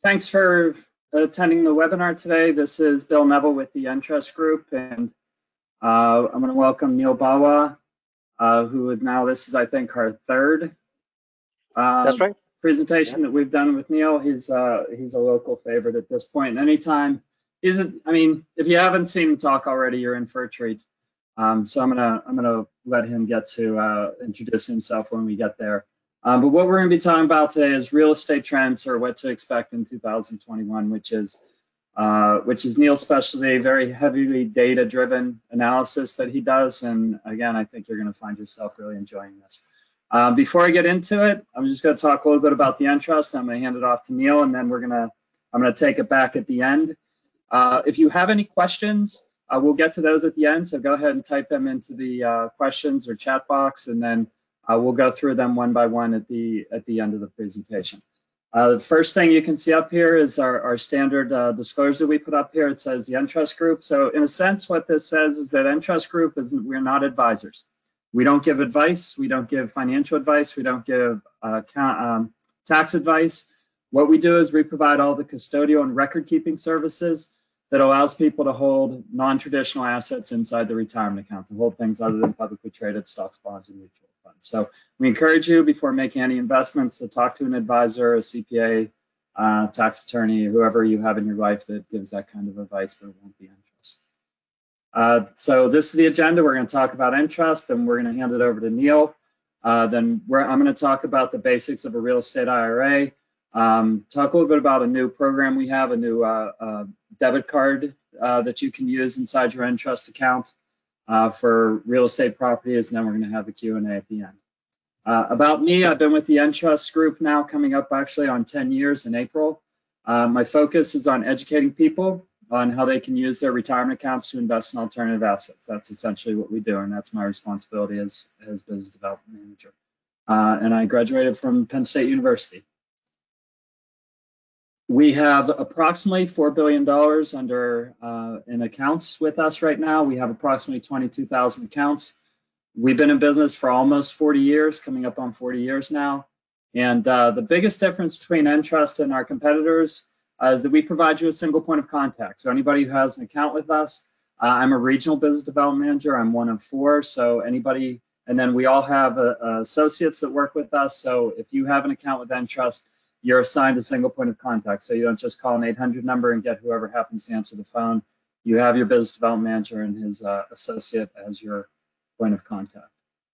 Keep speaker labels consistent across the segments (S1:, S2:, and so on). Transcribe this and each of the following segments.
S1: Thanks for attending the webinar today. This is Bill Neville with the Entrust Group, and I'm going to welcome Neil Bawa, this is, I think, our third
S2: That's right.
S1: presentation that we've done with Neil. He's a local favorite at this point. Anytime, if you haven't seen him talk already, you're in for a treat. So I'm gonna let him get to introduce himself when we get there. But what we're going to be talking about today is real estate trends, or what to expect in 2021, which is Neil's specialty, very heavily data-driven analysis that he does. And again, I think you're going to find yourself really enjoying this. Before I get into it, I'm just going to talk a little bit about the Entrust. I'm going to hand it off to Neil, and then I'm going to take it back at the end. If you have any questions, we'll get to those at the end. So go ahead and type them into the questions or chat box, and then we'll go through them one by one at the end of the presentation. The first thing you can see up here is our standard disclosure that we put up here. It says the Entrust Group. So in a sense, what this says is that Entrust Group we're not advisors. We don't give advice. We don't give financial advice. We don't give tax advice. What we do is we provide all the custodial and record-keeping services that allows people to hold non-traditional assets inside the retirement account, to hold things other than publicly traded stocks, bonds, and mutual funds. So we encourage you, before making any investments, to talk to an advisor, a CPA, tax attorney, whoever you have in your life that gives that kind of advice, but it won't be Entrust. So this is the agenda. We're going to talk about Entrust, and we're going to hand it over to Neil. I'm going to talk about the basics of a real estate IRA, talk a little bit about a new program we have, a new debit card that you can use inside your Entrust account for real estate properties, and then we're going to have a Q&A at the end. About me, I've been with the Entrust Group now coming up actually on 10 years in April. My focus is on educating people on how they can use their retirement accounts to invest in alternative assets. That's essentially what we do, and that's my responsibility as business development manager. And I graduated from Penn State University. We have approximately $4 billion in accounts with us right now. We have approximately 22,000 accounts. We've been in business for almost 40 years, coming up on 40 years now. And the biggest difference between Entrust and our competitors is that we provide you a single point of contact. So anybody who has an account with us, I'm a regional business development manager. I'm one of four. So anybody, and then we all have associates that work with us. So if you have an account with Entrust, you're assigned a single point of contact. So you don't just call an 800 number and get whoever happens to answer the phone. You have your business development manager and his associate as your point of contact.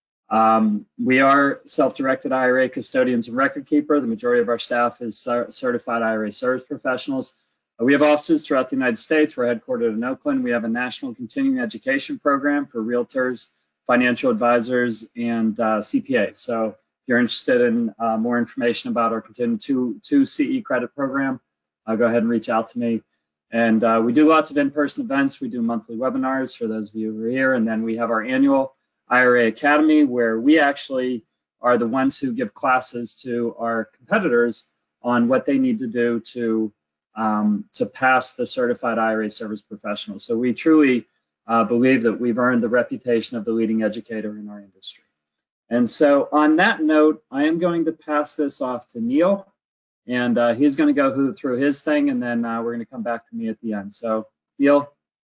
S1: We are self-directed IRA custodians and record keeper. The majority of our staff is certified IRA service professionals. We have offices throughout the United States. We're headquartered in Oakland. We have a national continuing education program for realtors, financial advisors, and CPAs. So if you're interested in more information about our Continuing 2 CE credit program, go ahead and reach out to me. And we do lots of in-person events. We do monthly webinars for those of you who are here. And then we have our annual IRA Academy, where we actually are the ones who give classes to our competitors on what they need to do to pass the certified IRA service professional. So we truly believe that we've earned the reputation of the leading educator in our industry. And so on that note, I am going to pass this off to Neil, and he's going to go through his thing, and then we're going to come back to me at the end. So Neil,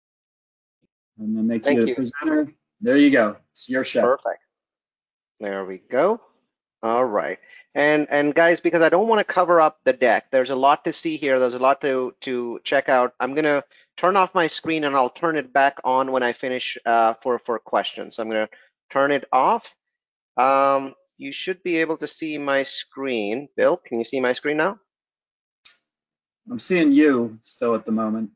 S1: I'm going to make you the presenter. There you go. It's your show.
S2: Perfect. There we go. All right. And guys, because I don't want to cover up the deck, there's a lot to see here. There's a lot to check out. I'm going to turn off my screen, and I'll turn it back on when I finish for questions. So I'm going to turn it off. You should be able to see my screen. Bill, can you see my screen now?
S1: I'm seeing you still at the moment.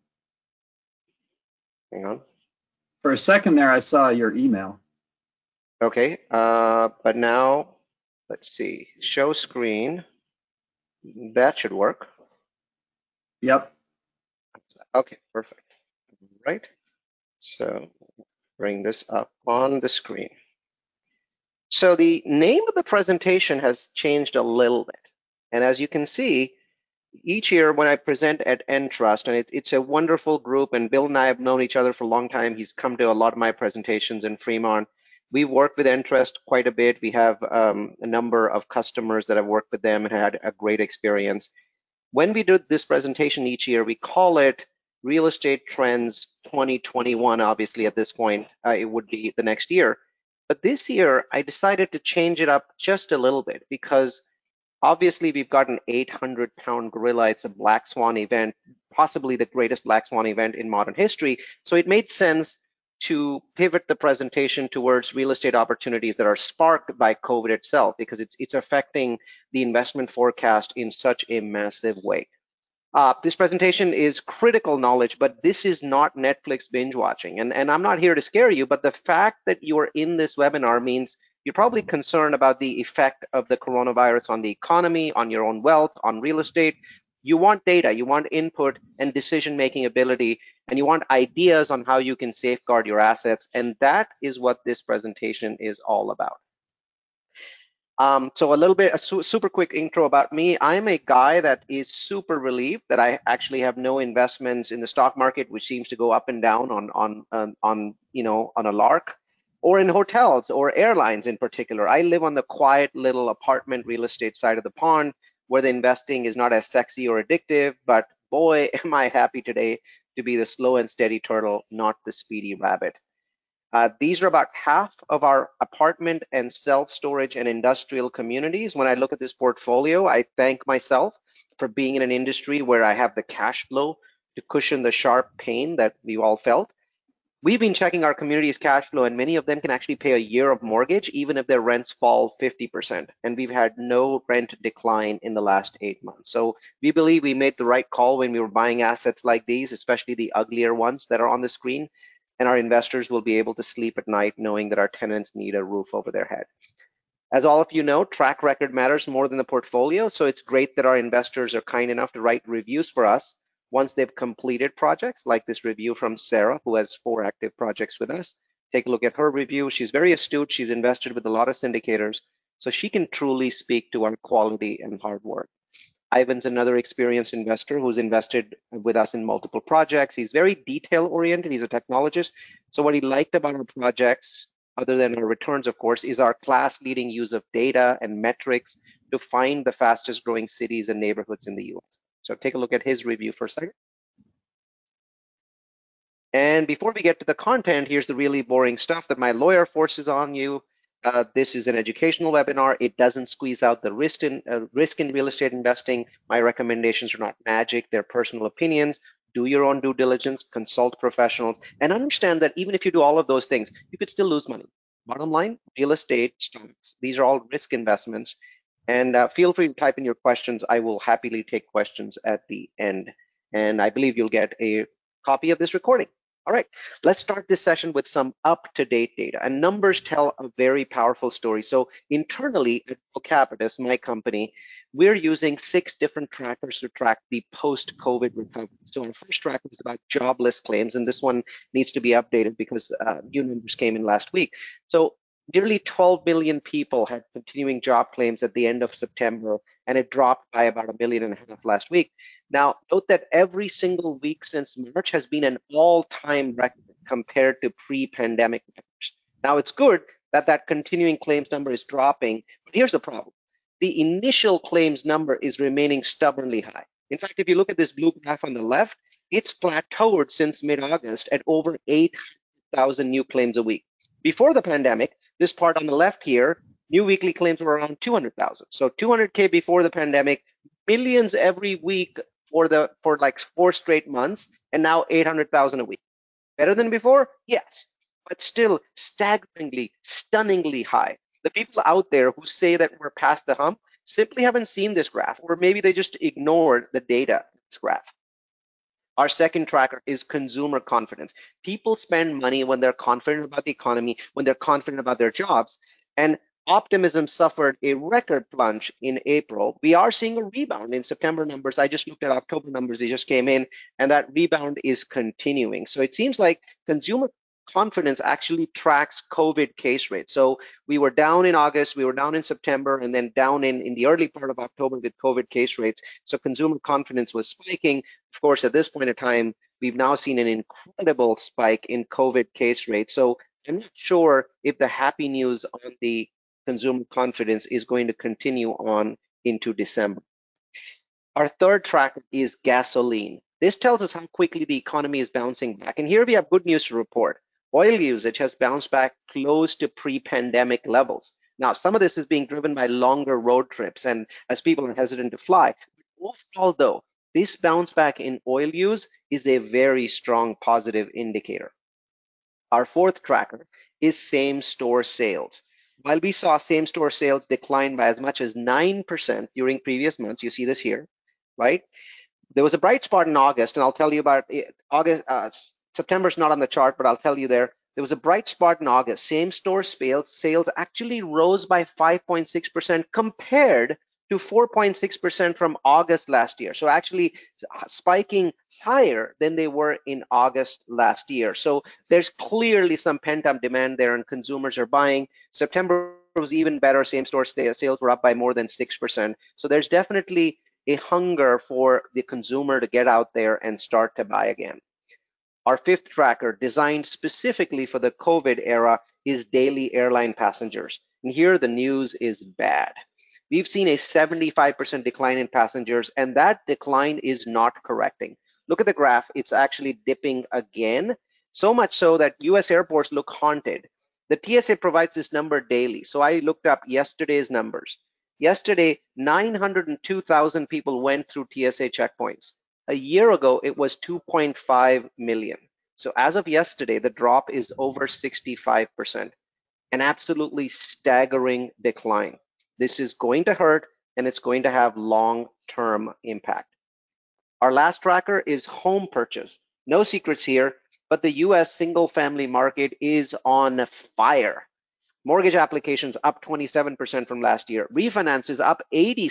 S2: Hang on.
S1: For a second there, I saw your email.
S2: Okay, but now, let's see, show screen. That should work.
S1: Yep.
S2: Okay, perfect. Right. So bring this up on the screen. So the name of the presentation has changed a little bit. And as you can see, each year when I present at Entrust, and it's a wonderful group, and Bill and I have known each other for a long time. He's come to a lot of my presentations in Fremont. We work with Entrust quite a bit. We have a number of customers that have worked with them and had a great experience. When we do this presentation each year, we call it Real Estate Trends 2021. Obviously, at this point, it would be the next year. But this year, I decided to change it up just a little bit because obviously we've got an 800-pound gorilla. It's a black swan event, possibly the greatest black swan event in modern history. So it made sense to pivot the presentation towards real estate opportunities that are sparked by COVID itself, because it's affecting the investment forecast in such a massive way. This presentation is critical knowledge, but this is not Netflix binge watching. And I'm not here to scare you, but the fact that you are in this webinar means you're probably concerned about the effect of the coronavirus on the economy, on your own wealth, on real estate. You want data, you want input and decision-making ability, and you want ideas on how you can safeguard your assets. And that is what this presentation is all about. So a little bit, a super quick intro about me. I'm a guy that is super relieved that I actually have no investments in the stock market, which seems to go up and down on a lark, or in hotels or airlines in particular. I live on the quiet little apartment real estate side of the pond, where the investing is not as sexy or addictive, but boy, am I happy today to be the slow and steady turtle, not the speedy rabbit. These are about half of our apartment and self-storage and industrial communities. When I look at this portfolio, I thank myself for being in an industry where I have the cash flow to cushion the sharp pain that we all felt. We've been checking our community's cash flow, and many of them can actually pay a year of mortgage, even if their rents fall 50%. And we've had no rent decline in the last 8 months. So we believe we made the right call when we were buying assets like these, especially the uglier ones that are on the screen. And our investors will be able to sleep at night knowing that our tenants need a roof over their head. As all of you know, track record matters more than the portfolio, so it's great that our investors are kind enough to write reviews for us once they've completed projects, like this review from Sarah, who has 4 active projects with us. Take a look at her review. She's very astute. She's invested with a lot of syndicators, so she can truly speak to our quality and hard work. Ivan's another experienced investor who's invested with us in multiple projects. He's very detail oriented. He's a technologist. So what he liked about our projects, other than our returns, of course, is our class leading use of data and metrics to find the fastest growing cities and neighborhoods in the US. So take a look at his review for a second. And before we get to the content, here's the really boring stuff that my lawyer forces on you. This is an educational webinar. It doesn't squeeze out the risk in real estate investing. My recommendations are not magic. They're personal opinions. Do your own due diligence, consult professionals, and understand that even if you do all of those things, you could still lose money. Bottom line, real estate, stocks, these are all risk investments. And feel free to type in your questions. I will happily take questions at the end. And I believe you'll get a copy of this recording. All right, let's start this session with some up-to-date data. And numbers tell a very powerful story. So internally at Vocapitus, my company, we're using 6 different trackers to track the post-COVID recovery. So our first tracker is about jobless claims, and this one needs to be updated because new numbers came in last week. So nearly 12 million people had continuing job claims at the end of September, and it dropped by about 1.5 million last week. Now, note that every single week since March has been an all-time record compared to pre-pandemic numbers. Now, it's good that that continuing claims number is dropping, but here's the problem. The initial claims number is remaining stubbornly high. In fact, if you look at this blue graph on the left, it's plateaued since mid-August at over 8,000 new claims a week. Before the pandemic, this part on the left here, new weekly claims were around 200,000. So 200K before the pandemic, millions every week for like 4 straight months, and now 800,000 a week. Better than before? Yes, but still staggeringly, stunningly high. The people out there who say that we're past the hump simply haven't seen this graph, or maybe they just ignored the data in this graph. Our second tracker is consumer confidence. People spend money when they're confident about the economy, when they're confident about their jobs, and optimism suffered a record plunge in April. We are seeing a rebound in September numbers. I just looked at October numbers. They just came in, and that rebound is continuing. So it seems like consumer confidence actually tracks COVID case rates. So we were down in August, we were down in September, and then down in the early part of October with COVID case rates. So consumer confidence was spiking. Of course, at this point in time, we've now seen an incredible spike in COVID case rates. So I'm not sure if the happy news on the consumer confidence is going to continue on into December. Our third tracker is gasoline. This tells us how quickly the economy is bouncing back. And here we have good news to report. Oil usage has bounced back close to pre-pandemic levels. Now, some of this is being driven by longer road trips and as people are hesitant to fly. Overall, though, this bounce back in oil use is a very strong positive indicator. Our fourth tracker is same-store sales. While we saw same-store sales decline by as much as 9% during previous months, you see this here, right? There was a bright spot in August, and I'll tell you about it. September's not on the chart, but I'll tell you there. There was a bright spot in August. Same-store sales actually rose by 5.6% compared to 4.6% from August last year. So actually spiking higher than they were in August last year. So there's clearly some pent-up demand there and consumers are buying. September was even better. Same-store sales were up by more than 6%. So there's definitely a hunger for the consumer to get out there and start to buy again. Our fifth tracker, designed specifically for the COVID era, is daily airline passengers. And here the news is bad. We've seen a 75% decline in passengers, and that decline is not correcting. Look at the graph, it's actually dipping again, so much so that US airports look haunted. The TSA provides this number daily, so I looked up yesterday's numbers. Yesterday, 902,000 people went through TSA checkpoints. A year ago, it was 2.5 million. So as of yesterday, the drop is over 65%, an absolutely staggering decline. This is going to hurt and it's going to have long-term impact. Our last tracker is home purchase. No secrets here, but the US single-family market is on fire. Mortgage applications up 27% from last year. Refinances up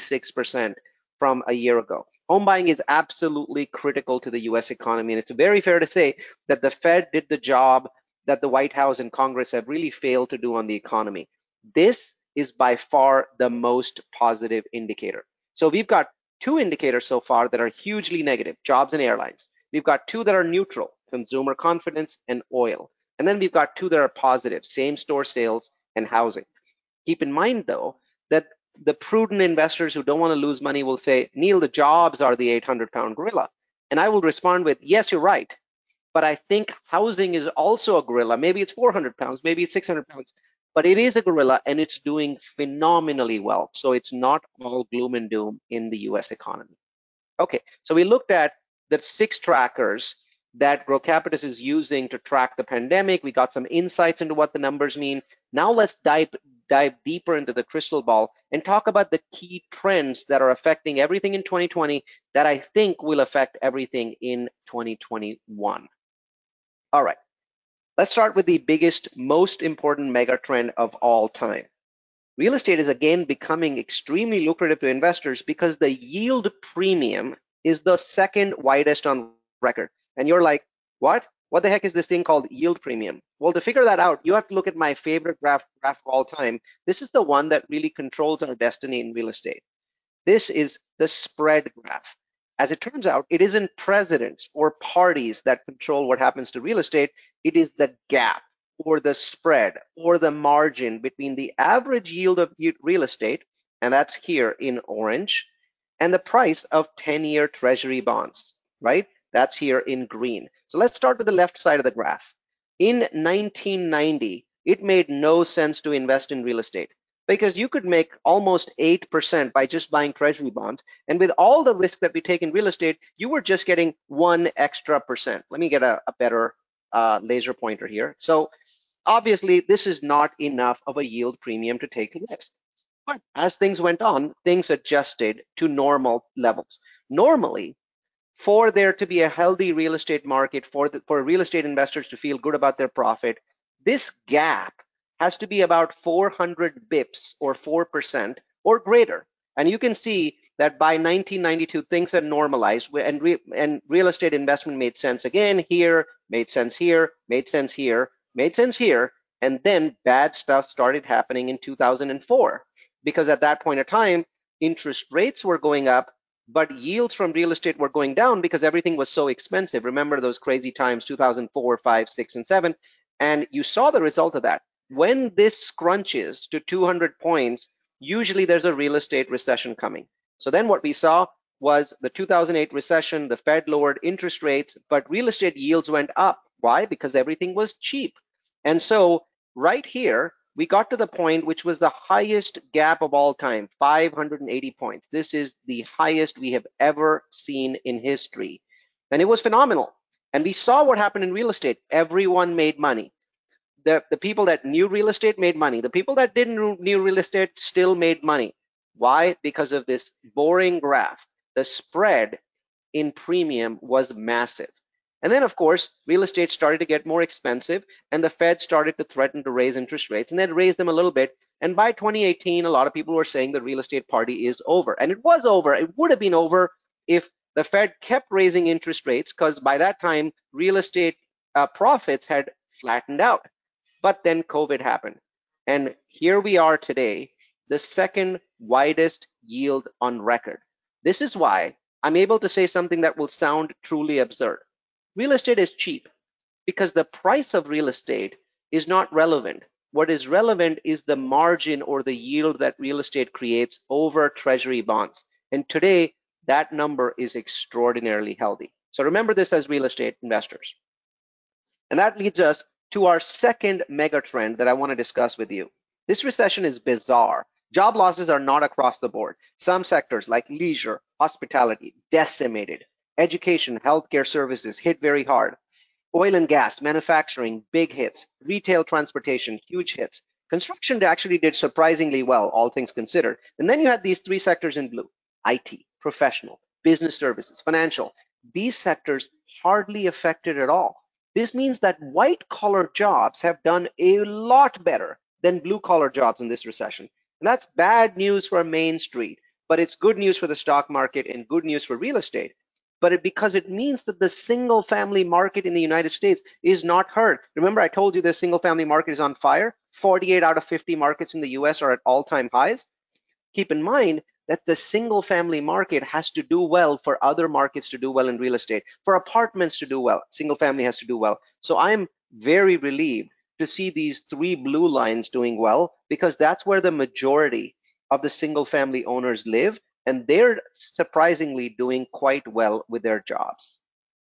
S2: 86% from a year ago. Home buying is absolutely critical to the US economy, and it's very fair to say that the Fed did the job that the White House and Congress have really failed to do on the economy. This is by far the most positive indicator. So we've got two indicators so far that are hugely negative, jobs and airlines. We've got two that are neutral, consumer confidence and oil. And then we've got two that are positive, same-store sales and housing. Keep in mind, though, that the prudent investors who don't want to lose money will say, Neil, the jobs are the 800-pound gorilla. And I will respond with, yes, you're right. But I think housing is also a gorilla. Maybe it's 400 pounds, maybe it's 600 pounds, but it is a gorilla and it's doing phenomenally well. So it's not all gloom and doom in the US economy. Okay, so we looked at the 6 trackers that Grow Capitus is using to track the pandemic. We got some insights into what the numbers mean. Now let's dive deeper into the crystal ball and talk about the key trends that are affecting everything in 2020 that I think will affect everything in 2021. All right, let's start with the biggest, most important mega trend of all time. Real estate is again becoming extremely lucrative to investors because the yield premium is the second widest on record. And you're like, what? What the heck is this thing called yield premium? Well, to figure that out, you have to look at my favorite graph of all time. This is the one that really controls our destiny in real estate. This is the spread graph. As it turns out, it isn't presidents or parties that control what happens to real estate. It is the gap or the spread or the margin between the average yield of real estate, and that's here in orange, and the price of 10-year treasury bonds, right? That's here in green. So let's start with the left side of the graph. In 1990, it made no sense to invest in real estate because you could make almost 8% by just buying treasury bonds. And with all the risk that we take in real estate, you were just getting 1 extra percent. Let me get a better laser pointer here. So obviously, this is not enough of a yield premium to take risk. But as things went on, things adjusted to normal levels. Normally, for there to be a healthy real estate market, for real estate investors to feel good about their profit, this gap has to be about 400 bips or 4% or greater. And you can see that by 1992, things had normalized and real estate investment made sense again here, made sense here, made sense here, made sense here, and then bad stuff started happening in 2004. Because at that point of time, interest rates were going up, but yields from real estate were going down because everything was so expensive. Remember those crazy times, 2004, 5, 6, and 7, and you saw the result of that. When this scrunches to 200 points, usually there's a real estate recession coming. So then what we saw was the 2008 recession. The Fed lowered interest rates, but real estate yields went up. Why? Because everything was cheap. And so right here, we got to the point which was the highest gap of all time, 580 points. This is the highest we have ever seen in history. And it was phenomenal. And we saw what happened in real estate. Everyone made money. The people that knew real estate made money. The people that didn't knew real estate still made money. Why? Because of this boring graph. The spread in premium was massive. And then, of course, real estate started to get more expensive, and the Fed started to threaten to raise interest rates, and then raised them a little bit. And by 2018, a lot of people were saying the real estate party is over. And it was over. It would have been over if the Fed kept raising interest rates, because by that time, real estate profits had flattened out. But then COVID happened. And here we are today, the second widest yield on record. This is why I'm able to say something that will sound truly absurd. Real estate is cheap because the price of real estate is not relevant. What is relevant is the margin or the yield that real estate creates over treasury bonds. And today, that number is extraordinarily healthy. So remember this as real estate investors. And that leads us to our second mega trend that I want to discuss with you. This recession is bizarre. Job losses are not across the board. Some sectors like leisure, hospitality, decimated. Education, healthcare services hit very hard. Oil and gas, manufacturing, big hits. Retail, transportation, huge hits. Construction actually did surprisingly well, all things considered. And then you had these three sectors in blue: IT, professional, business services, financial. These sectors hardly affected at all. This means that white-collar jobs have done a lot better than blue-collar jobs in this recession. And that's bad news for Main Street, but it's good news for the stock market and good news for real estate. But because it means that the single-family market in the United States is not hurt. Remember, I told you the single-family market is on fire. 48 out of 50 markets in the US are at all-time highs. Keep in mind that the single family market has to do well for other markets to do well in real estate, for apartments to do well. Single family has to do well. So I'm very relieved to see these three blue lines doing well, because that's where the majority of the single family owners live, and they're surprisingly doing quite well with their jobs.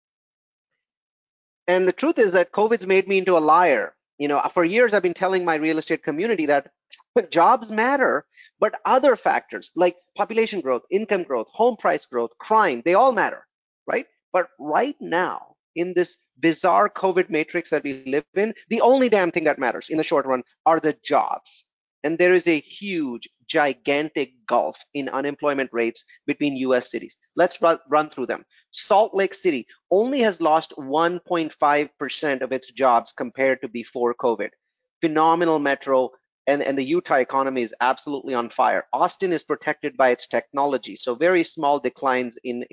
S2: And the truth is that COVID's made me into a liar. For years I've been telling my real estate community that jobs matter, but other factors like population growth, income growth, home price growth, crime, they all matter, right? But right now, in this bizarre COVID matrix that we live in, the only damn thing that matters in the short run are the jobs. And there is a huge, gigantic gulf in unemployment rates between US cities. Let's run through them. Salt Lake City only has lost 1.5% of its jobs compared to before COVID. Phenomenal metro, and the Utah economy is absolutely on fire. Austin is protected by its technology, so very small declines in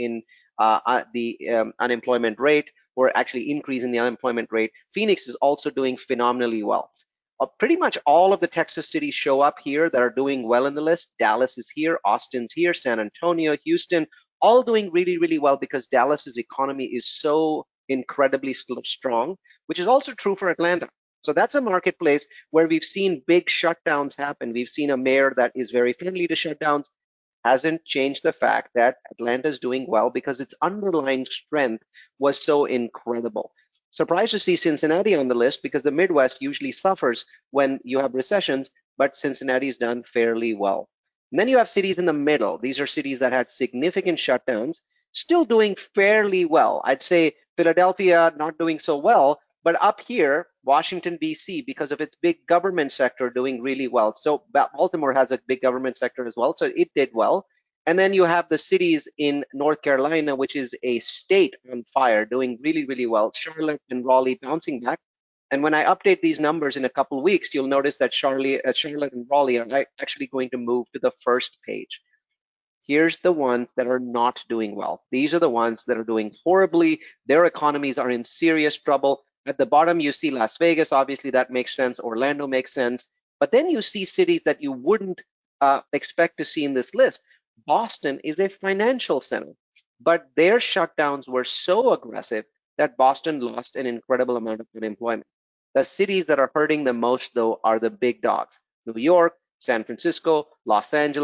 S2: the unemployment rate, or actually increase in the unemployment rate. Phoenix is also doing phenomenally well. Pretty much all of the Texas cities show up here that are doing well in the list. Dallas is here, Austin's here, San Antonio, Houston, all doing really, really well because Dallas's economy is so incredibly strong, which is also true for Atlanta. So that's a marketplace where we've seen big shutdowns happen. We've seen a mayor that is very friendly to shutdowns. Hasn't changed the fact that Atlanta is doing well because its underlying strength was so incredible. Surprised to see Cincinnati on the list because the Midwest usually suffers when you have recessions, but Cincinnati's done fairly well. And then you have cities in the middle. These are cities that had significant shutdowns, still doing fairly well. I'd say Philadelphia not doing so well, but up here, Washington, D.C., because of its big government sector doing really well. So Baltimore has a big government sector as well, so it did well. And then you have the cities in North Carolina, which is a state on fire, doing really, really well. Charlotte and Raleigh bouncing back. And when I update these numbers in a couple of weeks, you'll notice that Charlotte and Raleigh are actually going to move to the first page. Here's the ones that are not doing well. These are the ones that are doing horribly. Their economies are in serious trouble. At the bottom, you see Las Vegas. Obviously, that makes sense. Orlando makes sense. But then you see cities that you wouldn't expect to see in this list. Boston is a financial center, but their shutdowns were so aggressive that Boston lost an incredible amount of unemployment. The cities that are hurting the most, though, are the big dogs: New York, San Francisco, Los Angeles.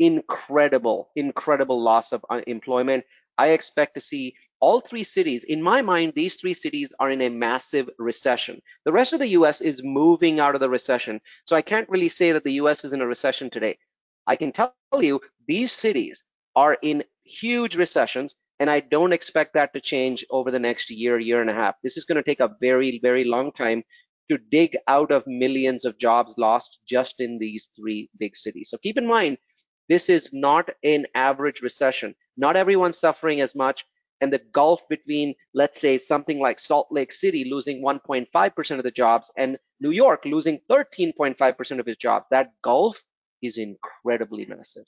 S2: incredible loss of employment. I expect to see all three cities. In my mind, these three cities are in a massive recession. The rest of the US is moving out of the recession. So I can't really say that the US is in a recession today. I can tell you these cities are in huge recessions, and I don't expect that to change over the next year and a half. This is going to take a very, very long time to dig out of millions of jobs lost just in these three big cities. So keep in mind, this is not an average recession. Not everyone's suffering as much. And the gulf between, let's say, something like Salt Lake City losing 1.5% of the jobs and New York losing 13.5% of its jobs, that gulf is incredibly massive.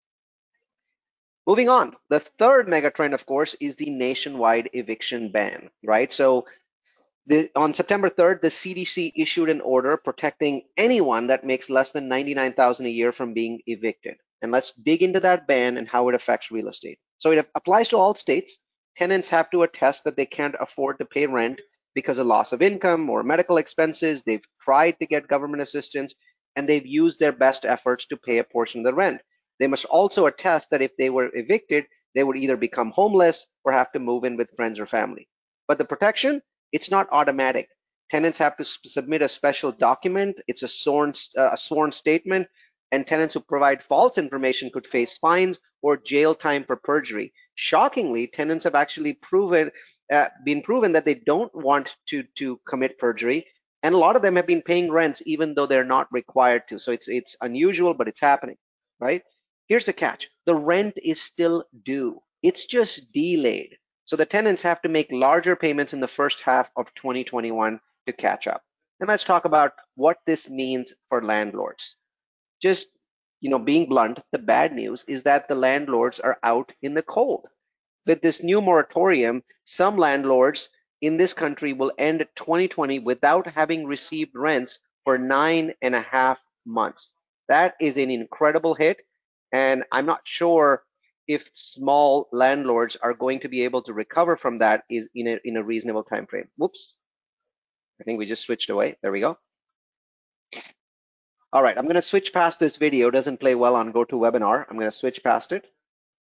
S2: Moving on, the third megatrend, of course, is the nationwide eviction ban, right? So on September 3rd, the CDC issued an order protecting anyone that makes less than $99,000 a year from being evicted. And let's dig into that ban and how it affects real estate. So it applies to all states. Tenants have to attest that they can't afford to pay rent because of loss of income or medical expenses. They've tried to get government assistance, and they've used their best efforts to pay a portion of the rent. They must also attest that if they were evicted, they would either become homeless or have to move in with friends or family. But the protection, it's not automatic. Tenants have to submit a special document. It's a sworn statement, and tenants who provide false information could face fines or jail time for perjury. Shockingly, tenants have actually been proven that they don't want to commit perjury, and a lot of them have been paying rents even though they're not required to. So it's unusual, but it's happening, right? Here's the catch: the rent is still due. It's just delayed. So the tenants have to make larger payments in the first half of 2021 to catch up. And let's talk about what this means for landlords. Just, being blunt, the bad news is that the landlords are out in the cold. With this new moratorium, some landlords in this country will end 2020 without having received rents for 9.5 months. That is an incredible hit, and I'm not sure if small landlords are going to be able to recover from that is in a reasonable time frame. Whoops, I think we just switched away. There we go. All right, I'm going to switch past this video. It doesn't play well on GoToWebinar. I'm going to switch past it.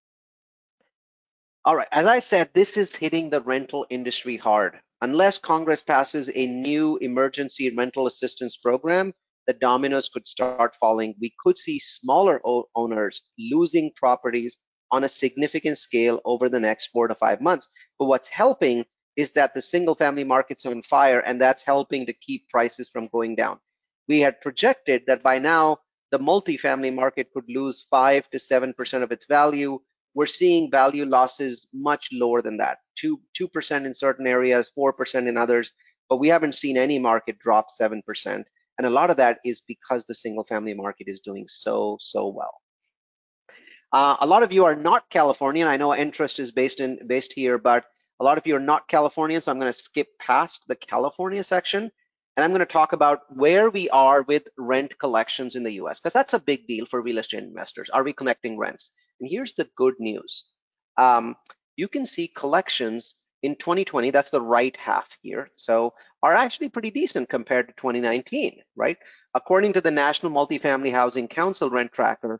S2: All right, as I said, this is hitting the rental industry hard. Unless Congress passes a new emergency rental assistance program, the dominoes could start falling. We could see smaller owners losing properties on a significant scale over the next 4 to 5 months. But what's helping is that the single family market's on fire, and that's helping to keep prices from going down. We had projected that by now, the multifamily market could lose 5 to 7% of its value. We're seeing value losses much lower than that, 2% in certain areas, 4% in others, but we haven't seen any market drop 7%. And a lot of that is because the single family market is doing so well. A lot of you are not Californian. I know Entrust is based here, but a lot of you are not Californian, so I'm going to skip past the California section. And I'm going to talk about where we are with rent collections in the US, because that's a big deal for real estate investors. Are we collecting rents? And here's the good news. You can see collections in 2020, that's the right half here, so are actually pretty decent compared to 2019, right? According to the National Multifamily Housing Council Rent Tracker,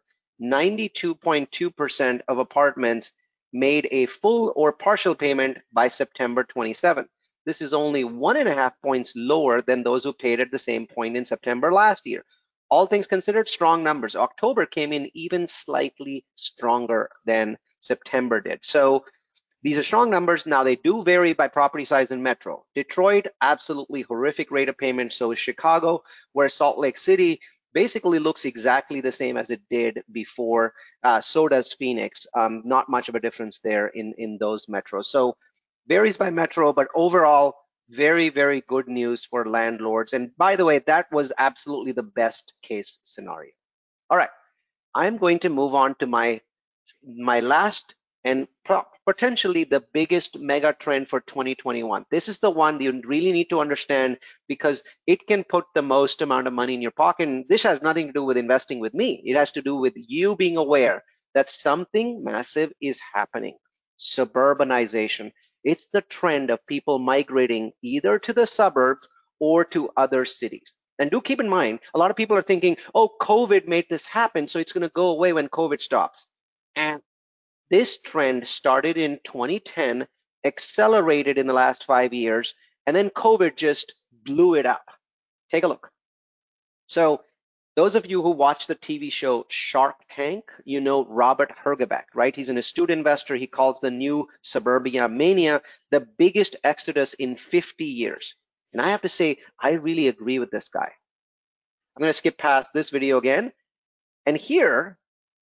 S2: 92.2% of apartments made a full or partial payment by September 27th. This is only 1.5 points lower than those who paid at the same point in September last year. All things considered, strong numbers. October came in even slightly stronger than September did. So these are strong numbers. Now, they do vary by property size and metro. Detroit, absolutely horrific rate of payment. So is Chicago, where Salt Lake City basically looks exactly the same as it did before. So does Phoenix. Not much of a difference there in those metros. So varies by metro, but overall, very, very good news for landlords. And by the way, that was absolutely the best case scenario. All right, I'm going to move on to my last and potentially the biggest mega trend for 2021. This is the one you really need to understand because it can put the most amount of money in your pocket. And this has nothing to do with investing with me. It has to do with you being aware that something massive is happening. Suburbanization. It's the trend of people migrating either to the suburbs or to other cities. And do keep in mind, a lot of people are thinking, oh, COVID made this happen, so it's going to go away when COVID stops. And this trend started in 2010, accelerated in the last 5 years, and then COVID just blew it up. Take a look. So those of you who watch the TV show Shark Tank, you know Robert Herjavec, right? He's an astute investor. He calls the new suburbia mania the biggest exodus in 50 years. And I have to say, I really agree with this guy. I'm going to skip past this video again. And here's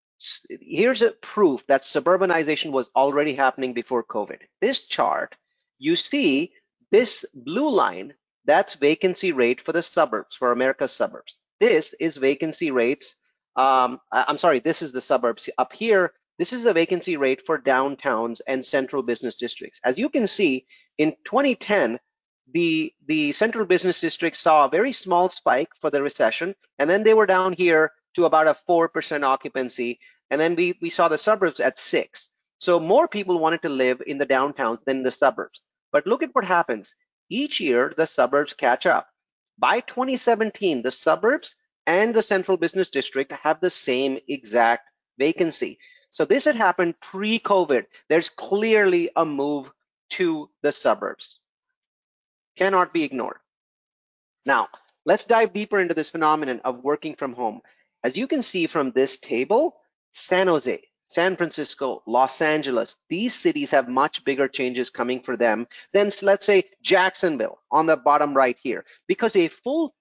S2: a proof that suburbanization was already happening before COVID. This chart, you see this blue line, that's vacancy rate for the suburbs, for America's suburbs. This is vacancy rates. I'm sorry, this is the suburbs. Up here, this is the vacancy rate for downtowns and central business districts. As you can see, in 2010, the central business districts saw a very small spike for the recession, and then they were down here to about a 4% occupancy, and then we saw the suburbs at 6. So more people wanted to live in the downtowns than the suburbs. But look at what happens. Each year, the suburbs catch up. By 2017, the suburbs and the central business district have the same exact vacancy. So this had happened pre-COVID. There's clearly a move to the suburbs. Cannot be ignored. Now, let's dive deeper into this phenomenon of working from home. As you can see from this table, San Jose, San Francisco, Los Angeles, these cities have much bigger changes coming for them than, let's say, Jacksonville on the bottom right here, because a full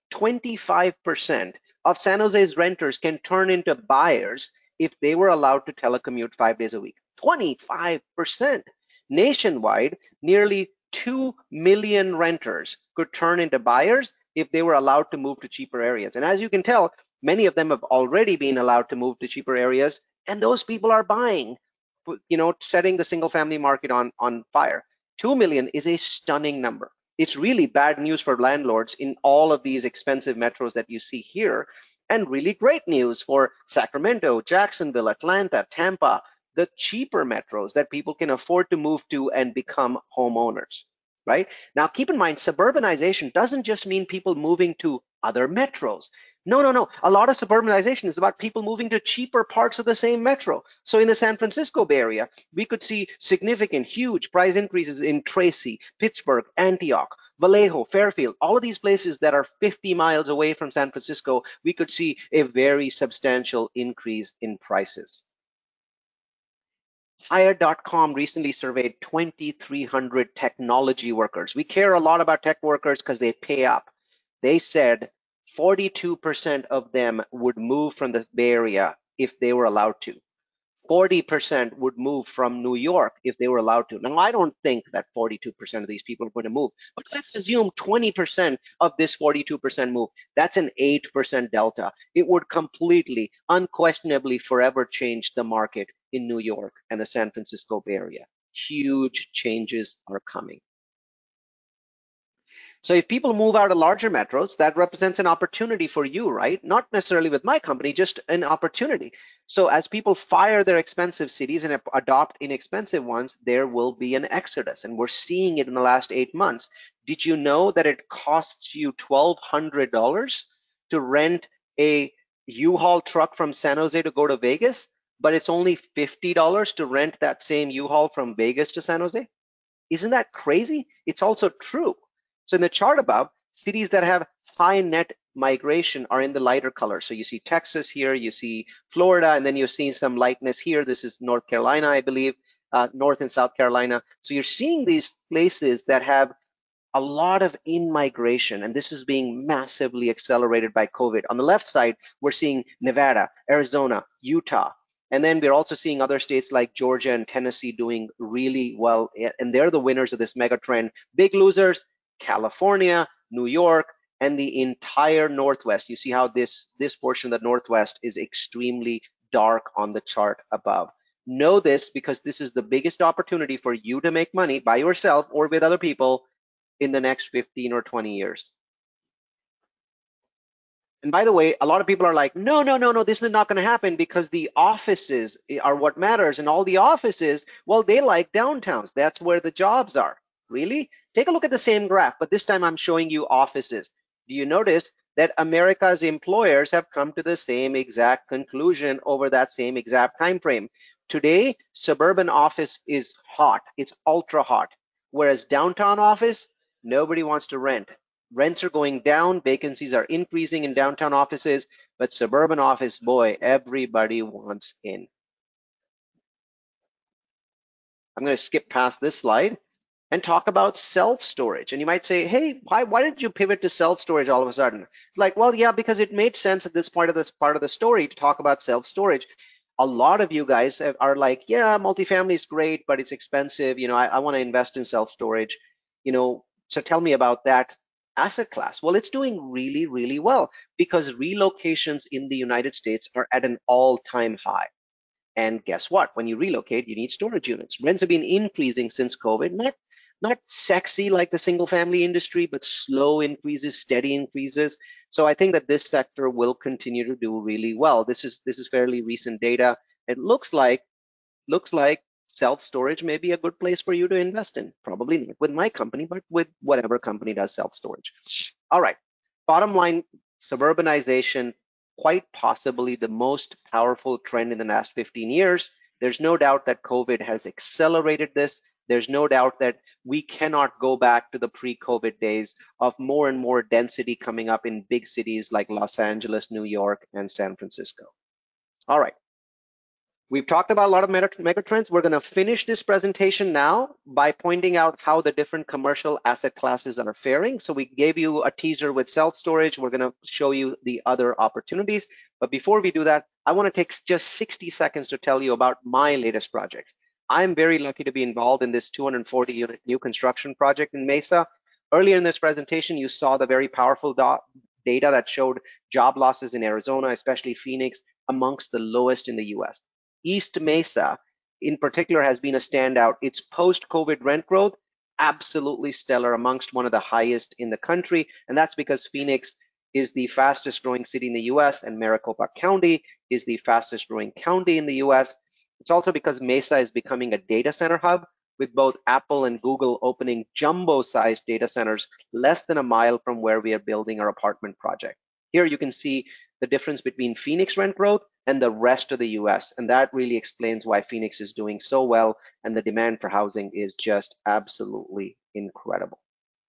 S2: 25% of San Jose's renters can turn into buyers if they were allowed to telecommute 5 days a week. 25%. Nationwide, nearly 2 million renters could turn into buyers if they were allowed to move to cheaper areas. And as you can tell, many of them have already been allowed to move to cheaper areas, and those people are buying, setting the single family market on fire. 2 million is a stunning number. It's really bad news for landlords in all of these expensive metros that you see here, and really great news for Sacramento, Jacksonville, Atlanta, Tampa, the cheaper metros that people can afford to move to and become homeowners, right? Now, keep in mind, suburbanization doesn't just mean people moving to other metros. No. A lot of suburbanization is about people moving to cheaper parts of the same metro. So in the San Francisco Bay Area, we could see significant, huge price increases in Tracy, Pittsburgh, Antioch, Vallejo, Fairfield, all of these places that are 50 miles away from San Francisco, we could see a very substantial increase in prices. Hired.com recently surveyed 2,300 technology workers. We care a lot about tech workers because they pay up. They said 42% of them would move from the Bay Area if they were allowed to. 40% would move from New York if they were allowed to. Now, I don't think that 42% of these people are going to move, but let's assume 20% of this 42% move. That's an 8% delta. It would completely, unquestionably, forever change the market in New York and the San Francisco Bay Area. Huge changes are coming. So if people move out of larger metros, that represents an opportunity for you, right? Not necessarily with my company, just an opportunity. So as people fire their expensive cities and adopt inexpensive ones, there will be an exodus. And we're seeing it in the last 8 months. Did you know that it costs you $1,200 to rent a U-Haul truck from San Jose to go to Vegas, but it's only $50 to rent that same U-Haul from Vegas to San Jose? Isn't that crazy? It's also true. So in the chart above, cities that have high net migration are in the lighter color. So you see Texas here, you see Florida, and then you're seeing some lightness here. This is North Carolina, I believe, North and South Carolina. So you're seeing these places that have a lot of in-migration, and this is being massively accelerated by COVID. On the left side, we're seeing Nevada, Arizona, Utah, and then we're also seeing other states like Georgia and Tennessee doing really well, and they're the winners of this mega trend. Big losers, California, New York, and the entire Northwest. You see how this portion of the Northwest is extremely dark on the chart above. Know this because this is the biggest opportunity for you to make money by yourself or with other people in the next 15 or 20 years. And by the way, a lot of people are like, no, this is not going to happen because the offices are what matters. And all the offices, well, they like downtowns. That's where the jobs are. Really? Take a look at the same graph, but this time I'm showing you offices. Do you notice that America's employers have come to the same exact conclusion over that same exact time frame. Today, suburban office is hot. It's ultra hot. Whereas downtown office, nobody wants to rent. Rents are going down, vacancies are increasing in downtown offices, but suburban office, boy, everybody wants in. I'm going to skip past this slide and talk about self-storage. And you might say, hey, why did you pivot to self-storage all of a sudden? It's like, well, yeah, because it made sense at this part of the story to talk about self-storage. A lot of you guys are like, yeah, multifamily is great, but it's expensive. I want to invest in self-storage. So tell me about that asset class. Well, it's doing really, really well because relocations in the United States are at an all-time high. And guess what? When you relocate, you need storage units. Rents have been increasing since COVID, not sexy like the single family industry, but slow increases, steady increases. So I think that this sector will continue to do really well. This is fairly recent data. It looks like self-storage may be a good place for you to invest in. Probably not with my company, but with whatever company does self-storage. All right, bottom line, suburbanization, quite possibly the most powerful trend in the last 15 years. There's no doubt that COVID has accelerated this. There's no doubt that we cannot go back to the pre-COVID days of more and more density coming up in big cities like Los Angeles, New York, and San Francisco. All right. We've talked about a lot of mega trends. We're going to finish this presentation now by pointing out how the different commercial asset classes are faring. So we gave you a teaser with self-storage. We're going to show you the other opportunities. But before we do that, I want to take just 60 seconds to tell you about my latest projects. I'm very lucky to be involved in this 240-unit new construction project in Mesa. Earlier in this presentation, you saw the very powerful data that showed job losses in Arizona, especially Phoenix, amongst the lowest in the US. East Mesa, in particular, has been a standout. Its post-COVID rent growth, absolutely stellar, amongst one of the highest in the country. And that's because Phoenix is the fastest growing city in the US and Maricopa County is the fastest growing county in the US. It's also because Mesa is becoming a data center hub, with both Apple and Google opening jumbo-sized data centers less than a mile from where we are building our apartment project. Here you can see the difference between Phoenix rent growth and the rest of the US. And that really explains why Phoenix is doing so well. And the demand for housing is just absolutely incredible.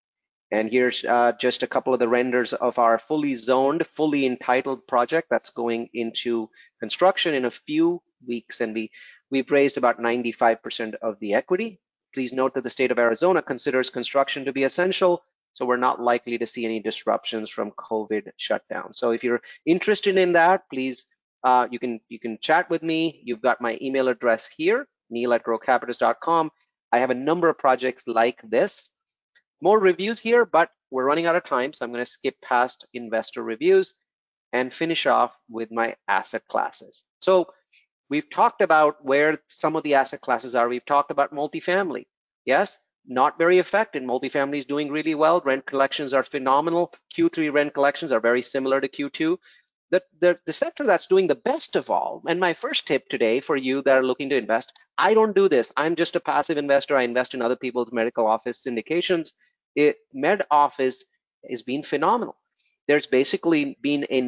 S2: And here's just a couple of the renders of our fully zoned, fully entitled project that's going into construction in a few weeks. And we've raised about 95% of the equity. Please note that the state of Arizona considers construction to be essential, so we're not likely to see any disruptions from COVID shutdown. So if you're interested in that, please, you can chat with me. You've got my email address here, neil@growcapitalist.com. I have a number of projects like this. More reviews here, but we're running out of time, so I'm going to skip past investor reviews and finish off with my asset classes. So we've talked about where some of the asset classes are. We've talked about multifamily. Yes, not very affected. Multifamily is doing really well. Rent collections are phenomenal. Q3 rent collections are very similar to Q2. The sector that's doing the best of all, and my first tip today for you that are looking to invest, I don't do this. I'm just a passive investor. I invest in other people's medical office syndications. Med office has been phenomenal. There's basically been a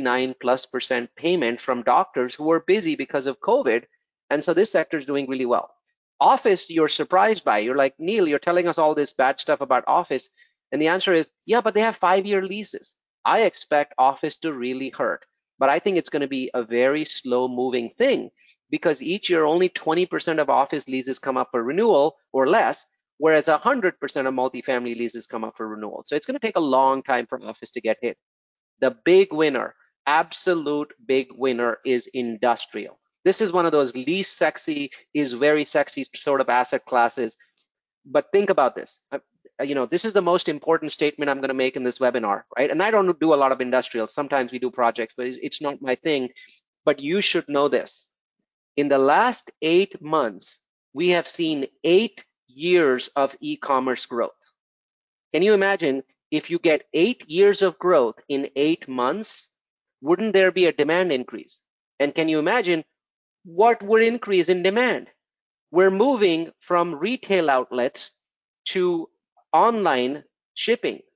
S2: 99+% payment from doctors who are busy because of COVID. And so this sector is doing really well. Office, you're surprised by. You're like, Neil, you're telling us all this bad stuff about office. And the answer is, yeah, but they have 5-year leases. I expect office to really hurt. But I think it's going to be a very slow moving thing because each year only 20% of office leases come up for renewal or less, whereas 100% of multifamily leases come up for renewal. So it's going to take a long time for office to get hit. The big winner, absolute big winner, is industrial. This is one of those least sexy, is very sexy sort of asset classes. But think about this. This is the most important statement I'm going to make in this webinar, right? And I don't do a lot of industrial. Sometimes we do projects, but it's not my thing. But you should know this. In the last 8 months, we have seen 8 years of e-commerce growth. Can you imagine if you get 8 years of growth in 8 months, wouldn't there be a demand increase? And can you imagine what would increase in demand? We're moving from retail outlets to online shipping.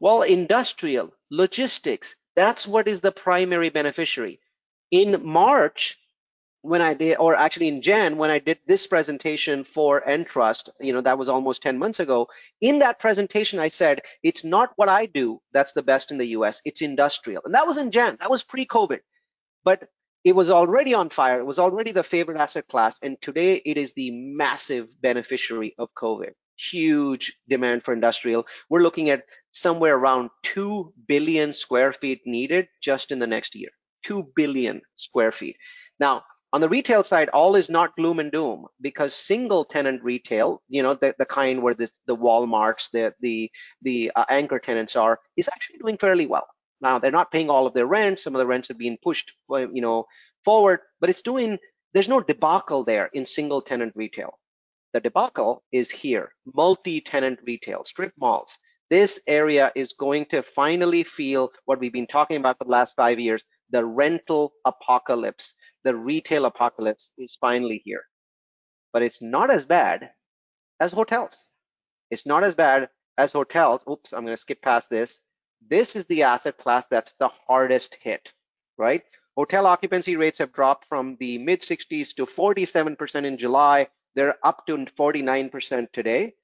S2: Well, industrial, logistics, that's what is the primary beneficiary. In March, when I did, or actually in Jan, when I did this presentation for Entrust, that was almost 10 months ago. In that presentation, I said, it's not what I do that's the best in the US, it's industrial. And that was in Jan, that was pre-COVID. But it was already on fire. It was already the favorite asset class. And today it is the massive beneficiary of COVID. Huge demand for industrial. We're looking at somewhere around 2 billion square feet needed just in the next year. 2 billion square feet. Now, on the retail side, all is not gloom and doom, because single tenant retail, the kind where the Walmarts, the anchor tenants are, is actually doing fairly well. Now, they're not paying all of their rent. Some of the rents are being pushed, forward, but there's no debacle there in single tenant retail. The debacle is here, multi-tenant retail, strip malls. This area is going to finally feel what we've been talking about for the last 5 years, the rental apocalypse. The retail apocalypse is finally here. But it's not as bad as hotels. It's not as bad as hotels. Oops, I'm going to skip past this. This is the asset class that's the hardest hit, right? Hotel occupancy rates have dropped from the mid 60s to 47% in July. They're up to 49% today.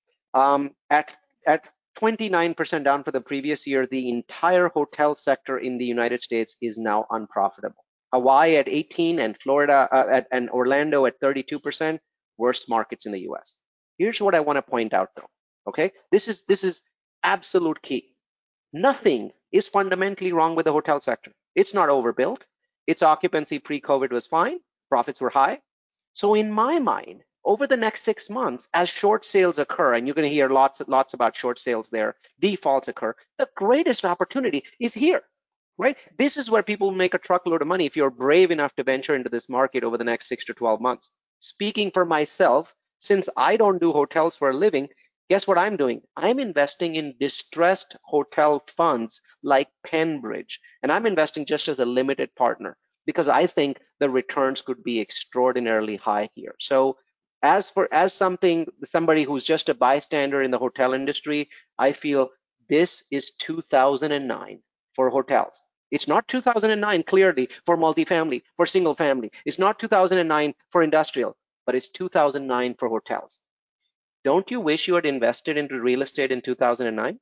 S2: At 29% down for the previous year, the entire hotel sector in the United States is now unprofitable. Hawaii at 18 and Florida and Orlando at 32%, worst markets in the US. Here's what I want to point out though, okay? This is absolute key. Nothing is fundamentally wrong with the hotel sector. It's not overbuilt. Its occupancy pre-COVID was fine. Profits were high. So in my mind, over the next 6 months, as short sales occur, and you're going to hear lots about short sales there, defaults occur, the greatest opportunity is here, right? This is where people make a truckload of money if you're brave enough to venture into this market over the next 6 to 12 months. Speaking for myself, since I don't do hotels for a living, guess what I'm doing? I'm investing in distressed hotel funds like Penbridge, and I'm investing just as a limited partner because I think the returns could be extraordinarily high here. So as somebody who's just a bystander in the hotel industry, I feel this is 2009 for hotels. It's not 2009 clearly for multifamily, for single family. It's not 2009 for industrial, but it's 2009 for hotels. Don't you wish you had invested into real estate in 2009?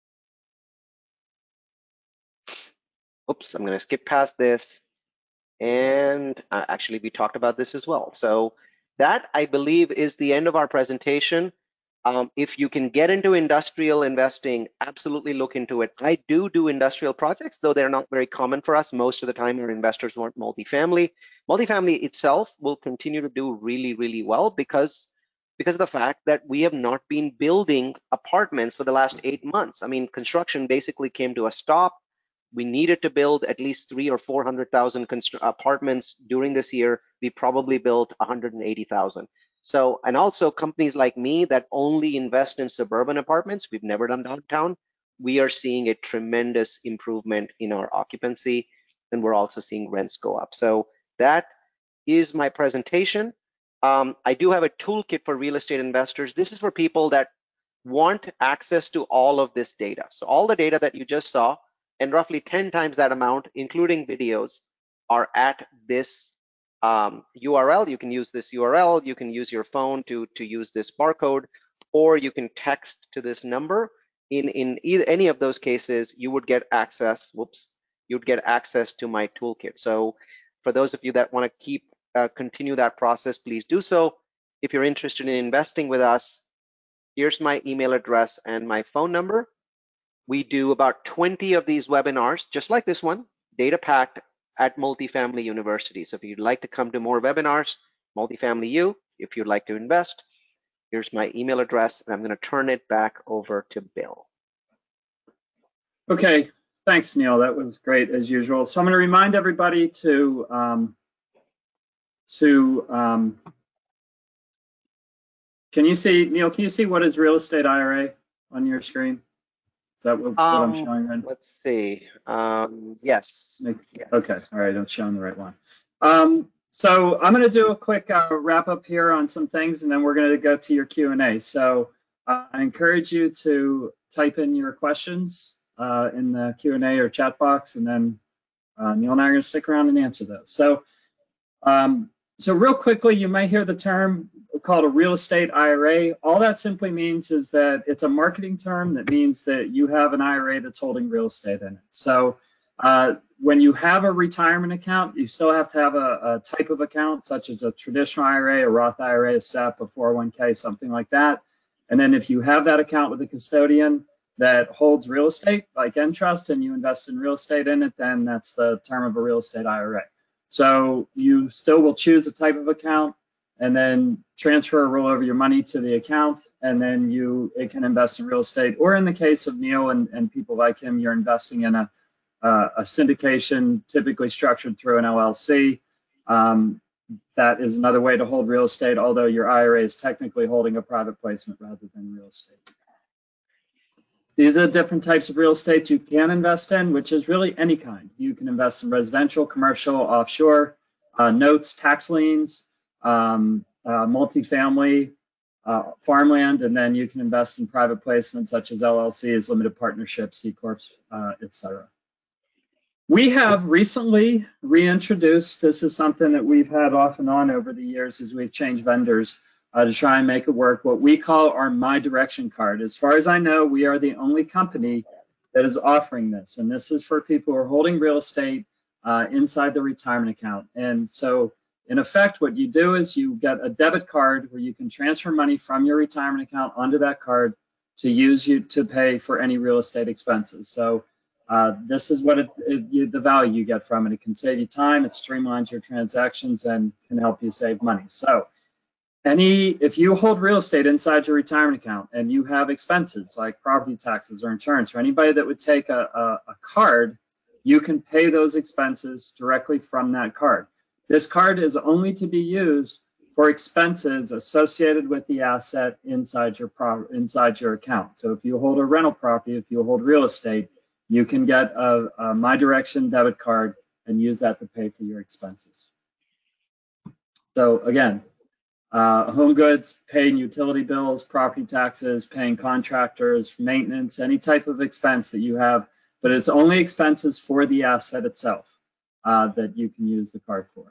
S2: Oops, I'm going to skip past this. And actually, we talked about this as well. So that, I believe, is the end of our presentation. If you can get into industrial investing, absolutely look into it. I do industrial projects, though they're not very common for us. Most of the time, our investors want multifamily. Multifamily itself will continue to do really, really well because of the fact that we have not been building apartments for the last 8 months. I mean, construction basically came to a stop. We needed to build at least 300,000 or 400,000 apartments during this year. We probably built 180,000. So, and also companies like me that only invest in suburban apartments, we've never done downtown, we are seeing a tremendous improvement in our occupancy, and we're also seeing rents go up. So that is my presentation. I do have a toolkit for real estate investors. This is for people that want access to all of this data. So all the data that you just saw, and roughly 10 times that amount, including videos, are at this URL. You can use this URL. You can use your phone to use this barcode, or you can text to this number. In either, any of those cases, you would get access. You'd get access to my toolkit. So for those of you that want to continue that process, please do so. If you're interested in investing with us, here's my email address and my phone number. We do about 20 of these webinars, just like this one, data packed at Multifamily University. So if you'd like to come to more webinars, Multifamily U, if you'd like to invest, here's my email address, and I'm going to turn it back over to Bill.
S1: Okay, thanks, Neil. That was great as usual. So I'm going to remind everybody to can you see, Neil, can you see what is real estate IRA on your screen? Is that what I'm showing right now?
S2: Let's see. Yes.
S1: Okay. All right. I'm showing the right one. So I'm going to do a quick wrap up here on some things, and then we're going to go to your Q&A. So I encourage you to type in your questions in the Q&A or chat box, and then Neil and I are going to stick around and answer those. So real quickly, you might hear the term called a real estate IRA. All that simply means is that it's a marketing term that means that you have an IRA that's holding real estate in it. So when you have a retirement account, you still have to have a type of account, such as a traditional IRA, a Roth IRA, a SEP, a 401k, something like that. And then if you have that account with a custodian that holds real estate, like Entrust, and you invest in real estate in it, then that's the term of a real estate IRA. So you still will choose a type of account and then transfer or roll over your money to the account, and then it can invest in real estate. Or in the case of Neil and people like him, you're investing in a syndication, typically structured through an LLC. That is another way to hold real estate, although your IRA is technically holding a private placement rather than real estate. These are the different types of real estate you can invest in, which is really any kind. You can invest in residential, commercial, offshore, notes, tax liens, multifamily, farmland, and then you can invest in private placements such as LLCs, limited partnerships, C Corps, etc. We have recently reintroduced, this is something that we've had off and on over the years as we've changed vendors to try and make it work, what we call our My Direction card. As far as I know, we are the only company that is offering this, and this is for people who are holding real estate inside the retirement account. And so in effect, what you do is you get a debit card where you can transfer money from your retirement account onto that card to use to pay for any real estate expenses. So this is what the value you get from it. It can save you time, it streamlines your transactions, and can help you save money. So if you hold real estate inside your retirement account and you have expenses like property taxes or insurance, or anybody that would take a card, you can pay those expenses directly from that card. This card is only to be used for expenses associated with the asset inside your account. So if you hold a rental property, if you hold real estate, you can get a My Direction debit card and use that to pay for your expenses. So again, home goods, paying utility bills, property taxes, paying contractors, maintenance, any type of expense that you have, but it's only expenses for the asset itself that you can use the card for.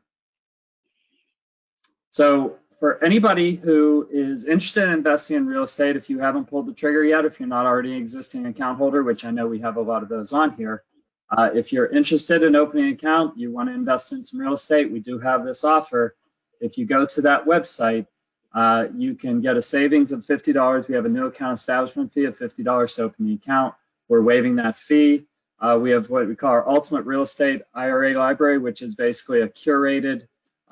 S1: So for anybody who is interested in investing in real estate, if you haven't pulled the trigger yet, if you're not already an existing account holder, which I know we have a lot of those on here, if you're interested in opening an account, you want to invest in some real estate, we do have this offer. If you go to that website, you can get a savings of $50. We have a new account establishment fee of $50 to open the account. We're waiving that fee. We have what we call our Ultimate Real Estate IRA Library, which is basically a curated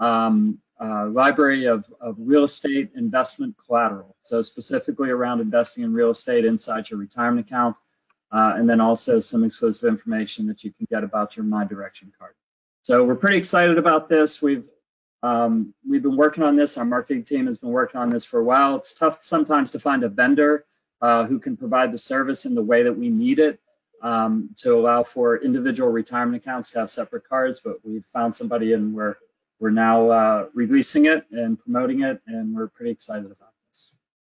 S1: library of real estate investment collateral. So specifically around investing in real estate inside your retirement account, and then also some exclusive information that you can get about your My Direction card. So we're pretty excited about this. We've been working on this. Our marketing team has been working on this for a while. It's tough sometimes to find a vendor who can provide the service in the way that we need it to allow for individual retirement accounts to have separate cards, but we've found somebody, and we're now releasing it and promoting it, and we're pretty excited about this.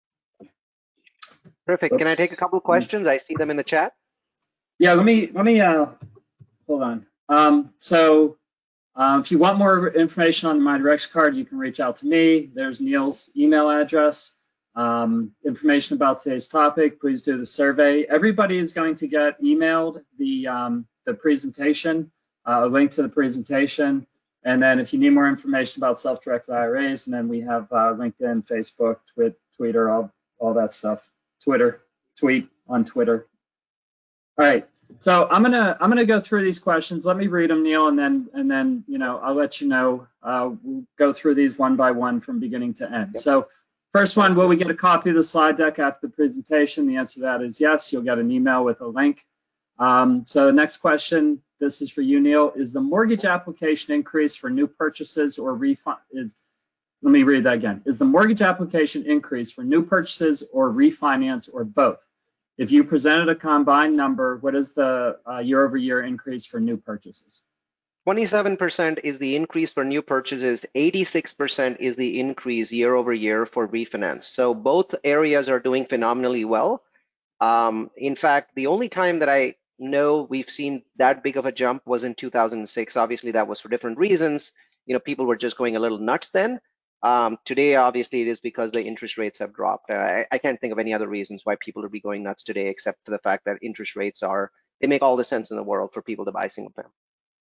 S2: Perfect. Can I take a couple of questions? I see them in the chat.
S1: Yeah, let me hold on. If you want more information on the My Direction card, you can reach out to me. There's Neil's email address. Information about today's topic, please do the survey. Everybody is going to get emailed the presentation, a link to the presentation. And then if you need more information about self-directed IRAs, and then we have LinkedIn, Facebook, Twitter, all that stuff. Tweet on Twitter. All right. So I'm gonna go through these questions. Let me read them, Neil, and then I'll let you know. We'll go through these one by one from beginning to end. So first one, will we get a copy of the slide deck after the presentation? The answer to that is yes. You'll get an email with a link. So the next question, this is for you, Neil. Is the mortgage application increase for new purchases or refund? Let me read that again. Is the mortgage application increase for new purchases or refinance or both? If you presented a combined number, what is the year-over-year increase for new purchases?
S2: 27% is the increase for new purchases. 86% is the increase year over year for refinance. So both areas are doing phenomenally well. In fact, the only time that I know we've seen that big of a jump was in 2006. Obviously, that was for different reasons. People were just going a little nuts then. Today, obviously, it is because the interest rates have dropped. I can't think of any other reasons why people would be going nuts today, except for the fact that interest rates they make all the sense in the world for people to buy single family.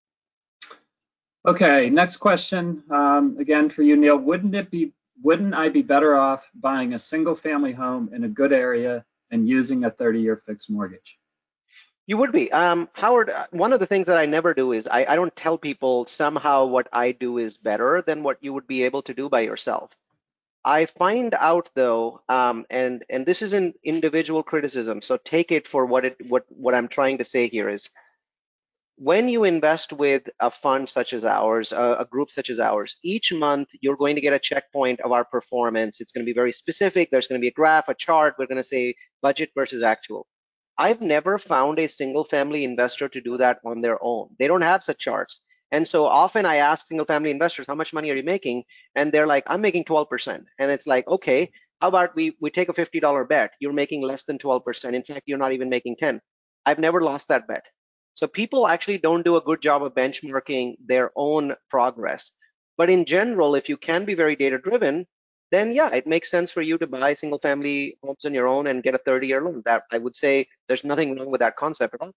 S1: Okay, next question. Again for you, Neil. Wouldn't I be better off buying a single family home in a good area and using a 30-year fixed mortgage?
S2: You would be. Howard, one of the things that I never do is I don't tell people somehow what I do is better than what you would be able to do by yourself. I find out though, and this is an individual criticism, so take it for what I'm trying to say here is, when you invest with a fund such as ours, a group such as ours, each month you're going to get a checkpoint of our performance. It's going to be very specific. There's going to be a graph, a chart. We're going to say budget versus actual. I've never found a single family investor to do that on their own. They don't have such charts. And so often I ask single family investors, how much money are you making? And they're like, I'm making 12%. And it's like, okay, how about we take a $50 bet? You're making less than 12%. In fact, you're not even making 10. I've never lost that bet. So people actually don't do a good job of benchmarking their own progress. But in general, if you can be very data driven, then yeah, it makes sense for you to buy single family homes on your own and get a 30-year loan. That I would say there's nothing wrong with that concept at all.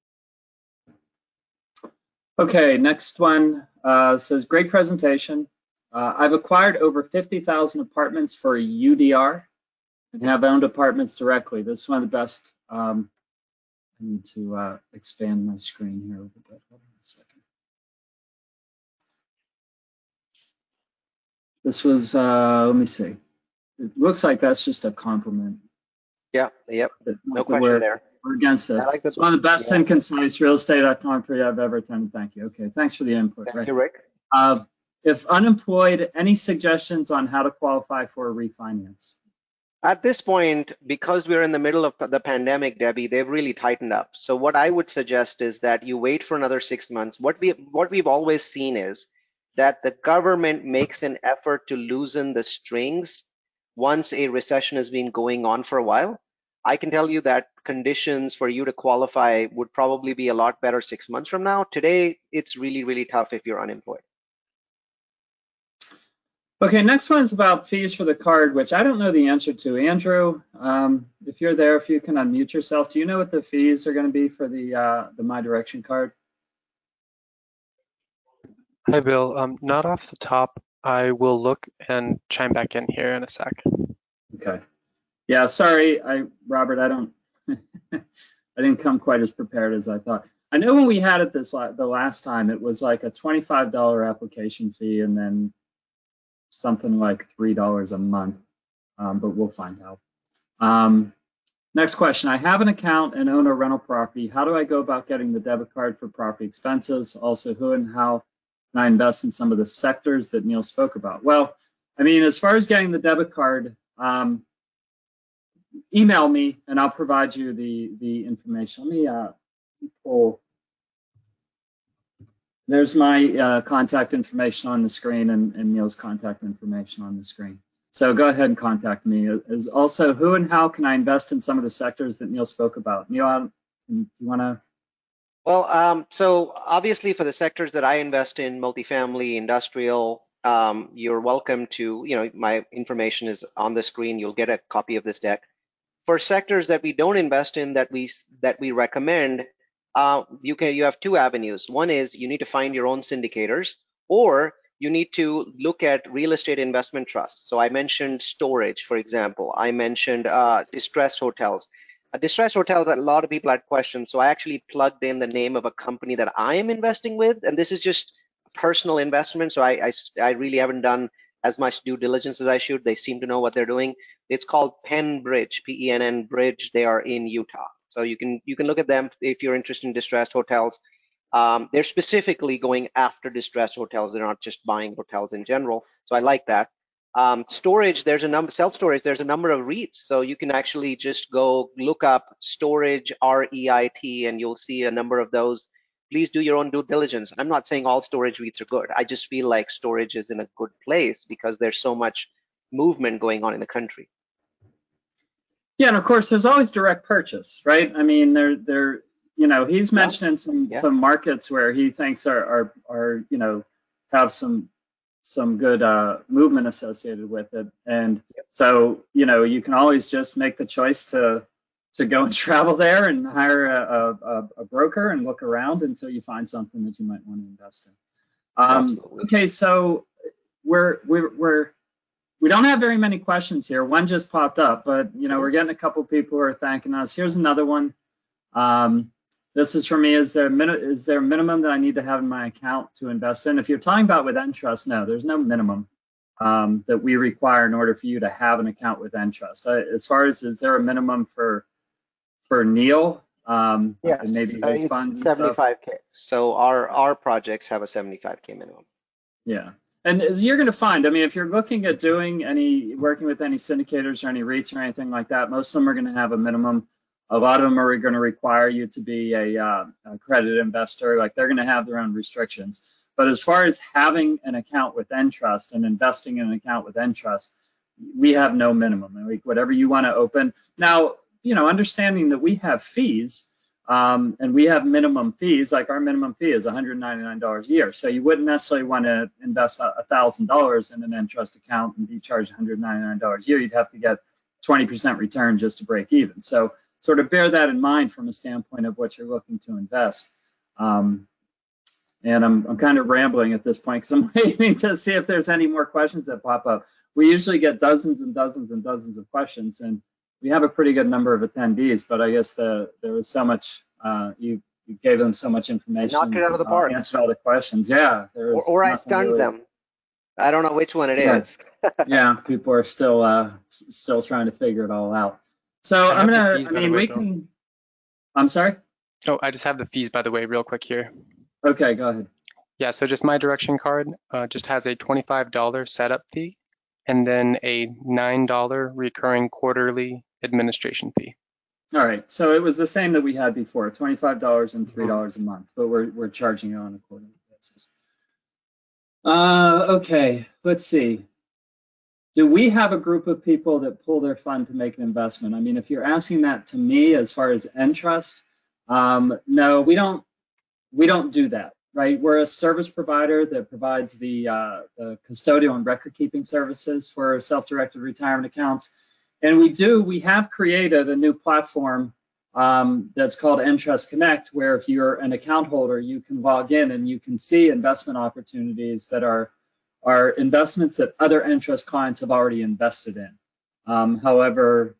S1: Okay, next one says, great presentation. I've acquired over 50,000 apartments for a UDR and have owned apartments directly. This is one of the best. I need to expand my screen here a little bit. Hold on a second. This was, let me see. It looks like that's just a compliment.
S2: Yeah, yep. No question there.
S1: We're against this. Like it's one of the best and concise realestate.com I've ever attended. Thank you. Okay, thanks for the input.
S2: Thank you, Rick.
S1: If unemployed, any suggestions on how to qualify for a refinance?
S2: At this point, because we're in the middle of the pandemic, Debbie, they've really tightened up. So what I would suggest is that you wait for another 6 months. What we've always seen is that the government makes an effort to loosen the strings once a recession has been going on for a while. I can tell you that conditions for you to qualify would probably be a lot better 6 months from now. Today, it's really, really tough if you're unemployed.
S1: Okay, next one is about fees for the card, which I don't know the answer to. Andrew, if you're there, if you can unmute yourself, do you know what the fees are going to be for the My Direction card?
S3: Hi, Bill. Not off the top. I will look and chime back in here in a sec.
S1: Okay. Yeah, sorry, Robert, I didn't come quite as prepared as I thought. I know when we had it the last time, it was like a $25 application fee and then something like $3 a month, but we'll find out. Next question. I have an account and own a rental property. How do I go about getting the debit card for property expenses? Also, who and how can I invest in some of the sectors that Neil spoke about? Well, I mean, as far as getting the debit card, email me and I'll provide you the information. Let me pull. There's my contact information on the screen and Neil's contact information on the screen. So go ahead and contact me. As also, who and how can I invest in some of the sectors that Neil spoke about? Neil, do you want to?
S2: Well, so obviously for the sectors that I invest in, multifamily, industrial, you're welcome to, my information is on the screen. You'll get a copy of this deck. For sectors that we don't invest in that we recommend, you have two avenues. One is you need to find your own syndicators, or you need to look at real estate investment trusts. So I mentioned storage, for example. I mentioned distressed hotels. Distressed hotels, a lot of people had questions. So I actually plugged in the name of a company that I am investing with, and this is just personal investment. So I really haven't done as much due diligence as I should. They seem to know what they're doing. It's called Penn Bridge, PENN Bridge. They are in Utah. So you can look at them if you're interested in distressed hotels. They're specifically going after distressed hotels. They're not just buying hotels in general. So I like that. Storage, self-storage, there's a number of REITs. So you can actually just go look up storage, REIT, and you'll see a number of those. please do your own due diligence. I'm not saying all storage REITs are good. I just feel like storage is in a good place because there's so much movement going on in the country.
S1: Yeah, and of course, there's always direct purchase, right? I mean, he's mentioning some markets where he thinks are have some good movement associated with it, and so you can always just make the choice to go and travel there and hire a broker and look around until you find something that you might want to invest in. Okay, so we don't have very many questions here. One just popped up, but we're getting a couple people who are thanking us. Here's another one. This is for me. Is there a minimum that I need to have in my account to invest in? If you're talking about with Entrust, no, there's no minimum that we require in order for you to have an account with Entrust. As far as, is there a minimum for Neil?
S2: Yes,
S1: maybe his funds.
S2: 75K. So our projects have a 75K minimum.
S1: Yeah. And as you're going to find, I mean, if you're looking at working with any syndicators or any REITs or anything like that, most of them are going to have a minimum. A lot of them are going to require you to be a accredited investor. Like, they're going to have their own restrictions. But as far as having an account with Entrust and investing in an account with Entrust, we have no minimum. And whatever you want to open. Now, understanding that we have fees, and we have minimum fees, like our minimum fee is $199 a year. So you wouldn't necessarily want to invest $1,000 in an Entrust account and be charged $199 a year. You'd have to get 20% return just to break even. So sort of bear that in mind from a standpoint of what you're looking to invest. And I'm kind of rambling at this point because I'm waiting to see if there's any more questions that pop up. We usually get dozens and dozens and dozens of questions, and we have a pretty good number of attendees, but I guess there was so much, you gave them so much information.
S2: Knocked it out of the park.
S1: Answered all the questions. Yeah.
S2: Or I stunned them. I don't know which one it is.
S1: Yeah, people are still trying to figure it all out. So I'm sorry?
S3: Oh, I just have the fees, by the way, real quick here.
S1: Okay, go ahead.
S3: Yeah, so just my direction card just has a $25 setup fee and then a $9 recurring quarterly administration fee.
S1: All right, so it was the same that we had before, $25 and $3 a month, but we're charging it on a quarterly basis. Okay, let's see. Do we have a group of people that pull their fund to make an investment? I mean, if you're asking that to me as far as Entrust, no, we don't do that, right? We're a service provider that provides the custodial and record keeping services for self-directed retirement accounts. And we have created a new platform that's called Entrust Connect, where if you're an account holder, you can log in and you can see investment opportunities that are investments that other Entrust clients have already invested in. However,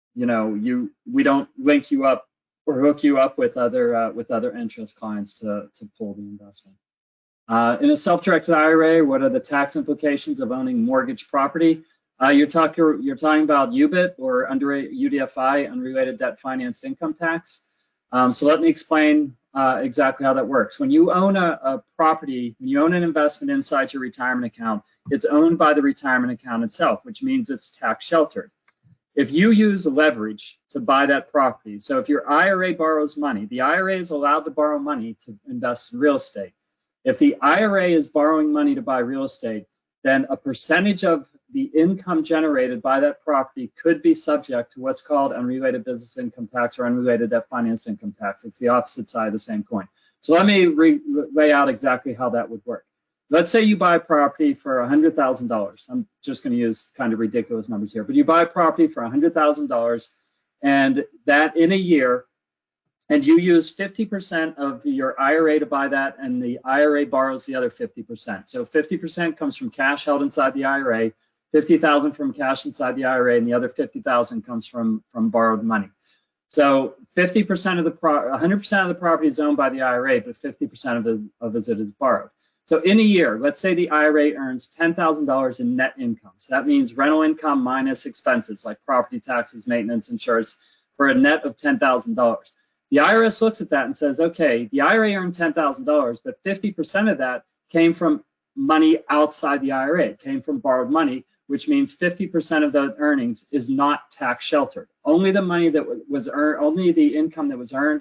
S1: we don't link you up or hook you up with other Entrust clients to pull the investment. In a self-directed IRA, what are the tax implications of owning mortgage property? You're talking about UBIT or UDFI, unrelated debt financed income tax. So let me explain exactly how that works. When you own a property, when you own an investment inside your retirement account, it's owned by the retirement account itself, which means it's tax sheltered. If you use leverage to buy that property, so if your IRA borrows money, the IRA is allowed to borrow money to invest in real estate. If the IRA is borrowing money to buy real estate, then a percentage of the income generated by that property could be subject to what's called unrelated business income tax or unrelated debt finance income tax. It's the opposite side of the same coin. So let me lay out exactly how that would work. Let's say you buy property for $100,000. I'm just going to use kind of ridiculous numbers here, but you buy property for $100,000, and that in a year, and you use 50% of your IRA to buy that, and the IRA borrows the other 50%. So 50% comes from cash held inside the IRA, 50,000 from cash inside the IRA, and the other 50,000 comes from borrowed money. So 100% of the property is owned by the IRA, but 50% of it is borrowed. So in a year, let's say the IRA earns $10,000 in net income. So that means rental income minus expenses like property taxes, maintenance, insurance, for a net of $10,000. The IRS looks at that and says, okay, the IRA earned $10,000, but 50% of that came from money outside the IRA. It came from borrowed money, which means 50% of the earnings is not tax sheltered. Only the money that was earned, only the income that was earned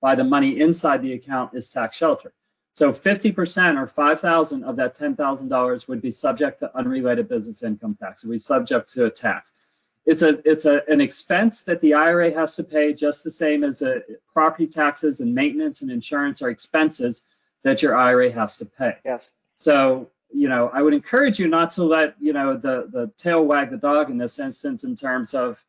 S1: by the money inside the account is tax sheltered. So 50% or $5,000 of that $10,000 would be subject to unrelated business income tax. It would be subject to a tax. It's an expense that the IRA has to pay, just the same as property taxes and maintenance and insurance are expenses that your IRA has to pay.
S2: Yes.
S1: So, I would encourage you not to let, the tail wag the dog in this instance in terms of,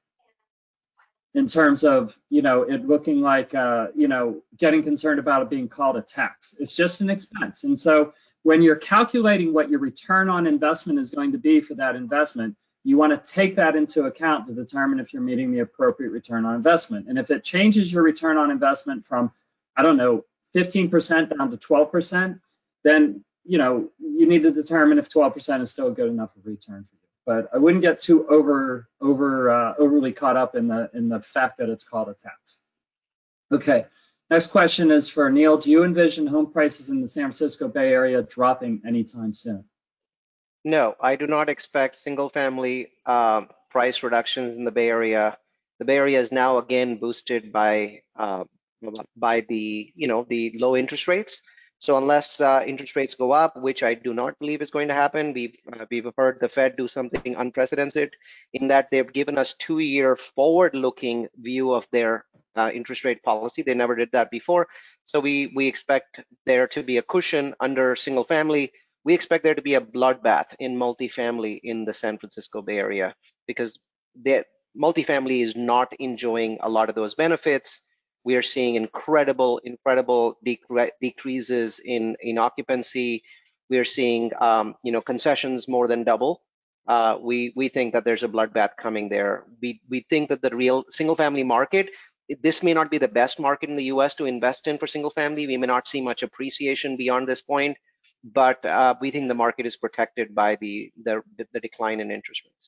S1: it looking like, getting concerned about it being called a tax. It's just an expense. And so when you're calculating what your return on investment is going to be for that investment, you want to take that into account to determine if you're meeting the appropriate return on investment. And if it changes your return on investment from, 15% down to 12%, then, you need to determine if 12% is still good enough of a return for you. But I wouldn't get too overly caught up in the fact that it's called a tax. Okay, next question is for Neil. Do you envision home prices in the San Francisco Bay Area dropping anytime soon?
S2: No, I do not expect single-family price reductions in the Bay Area. The Bay Area is now again boosted by the the low interest rates. So unless interest rates go up, which I do not believe is going to happen, we've heard the Fed do something unprecedented in that they've given us 2-year forward-looking view of their interest rate policy. They never did that before. So we expect there to be a cushion under single-family. We expect there to be a bloodbath in multifamily in the San Francisco Bay Area because the multifamily is not enjoying a lot of those benefits. We are seeing incredible decreases in occupancy. We are seeing concessions more than double. We think that there's a bloodbath coming there. We think that the real single-family market, this may not be the best market in the U.S. to invest in for single-family. We may not see much appreciation beyond this point, but we think the market is protected by the decline in interest rates.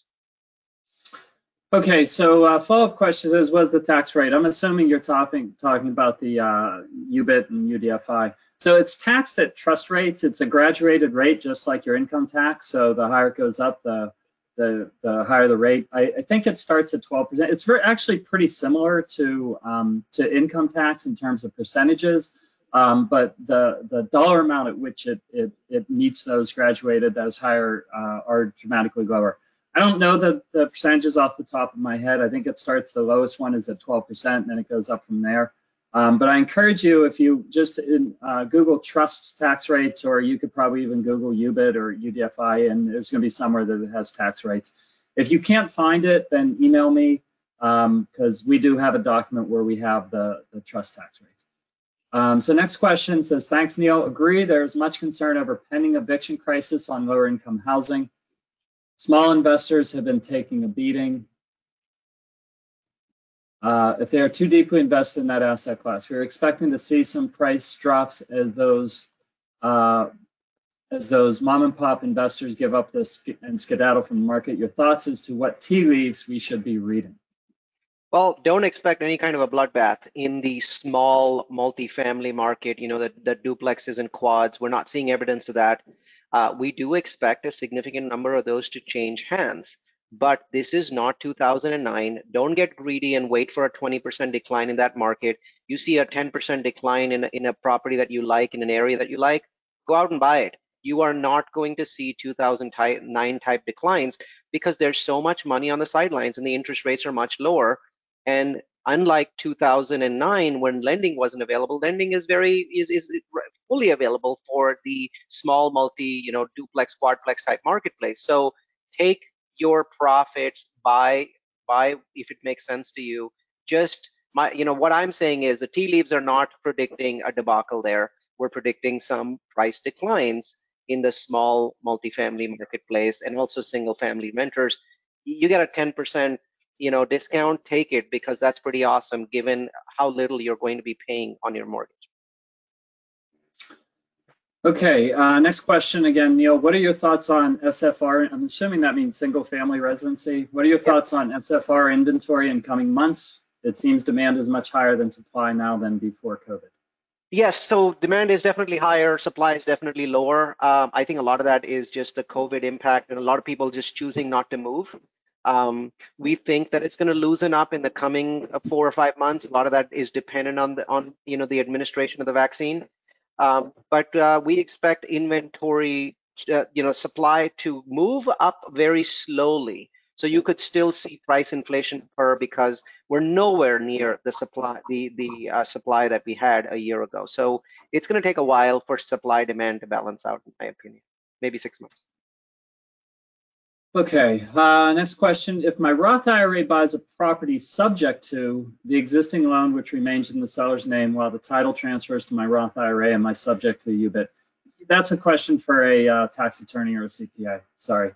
S1: Okay, so follow-up question is, what's the tax rate? I'm assuming you're talking about the UBIT and UDFI. So it's taxed at trust rates. It's a graduated rate, just like your income tax. So the higher it goes up, the higher the rate. I think it starts at 12%. It's actually pretty similar to income tax in terms of percentages, but the dollar amount at which it meets those higher are dramatically lower. I don't know the percentages off the top of my head. I think it starts, the lowest one is at 12%, and then it goes up from there. But I encourage you, if you just Google trust tax rates, or you could probably even Google UBIT or UDFI, and there's going to be somewhere that it has tax rates. If you can't find it, then email me, because we do have a document where we have the trust tax rates. So next question says, thanks, Neil. Agree, there's much concern over pending eviction crisis on lower income housing. Small investors have been taking a beating. If they are too deeply invested in that asset class, we're expecting to see some price drops as those mom and pop investors give up this and skedaddle from the market. Your thoughts as to what tea leaves we should be reading?
S2: Well, don't expect any kind of a bloodbath in the small multifamily market, the duplexes and quads. We're not seeing evidence of that. We do expect a significant number of those to change hands, but this is not 2009. Don't get greedy and wait for a 20% decline in that market. You see a 10% decline in a property that you like, in an area that you like, go out and buy it. You are not going to see 2009 type declines because there's so much money on the sidelines and the interest rates are much lower. And unlike 2009, when lending wasn't available, lending is fully available for the small duplex, quadplex type marketplace. So take your profits, buy if it makes sense to you. Just what I'm saying is the tea leaves are not predicting a debacle there. We're predicting some price declines in the small multifamily marketplace and also single family renters. You get a 10% discount, take it, because that's pretty awesome given how little you're going to be paying on your mortgage.
S1: Okay, next question again, Neil. What are your thoughts on SFR? I'm assuming that means single family residency. What are your thoughts on SFR inventory in coming months? It seems demand is much higher than supply now than before COVID.
S2: Yes, so demand is definitely higher, supply is definitely lower. I think a lot of that is just the COVID impact and a lot of people just choosing not to move. We think that it's going to loosen up in the coming 4 or 5 months. A lot of that is dependent on the administration of the vaccine. But we expect inventory, supply to move up very slowly. So you could still see price inflation occur because we're nowhere near the supply, the supply that we had a year ago. So it's going to take a while for supply demand to balance out, in my opinion. Maybe 6 months.
S1: Okay, next question. If my Roth IRA buys a property subject to the existing loan, which remains in the seller's name while the title transfers to my Roth IRA, am I subject to the UBIT? That's a question for a tax attorney or a CPA. Sorry.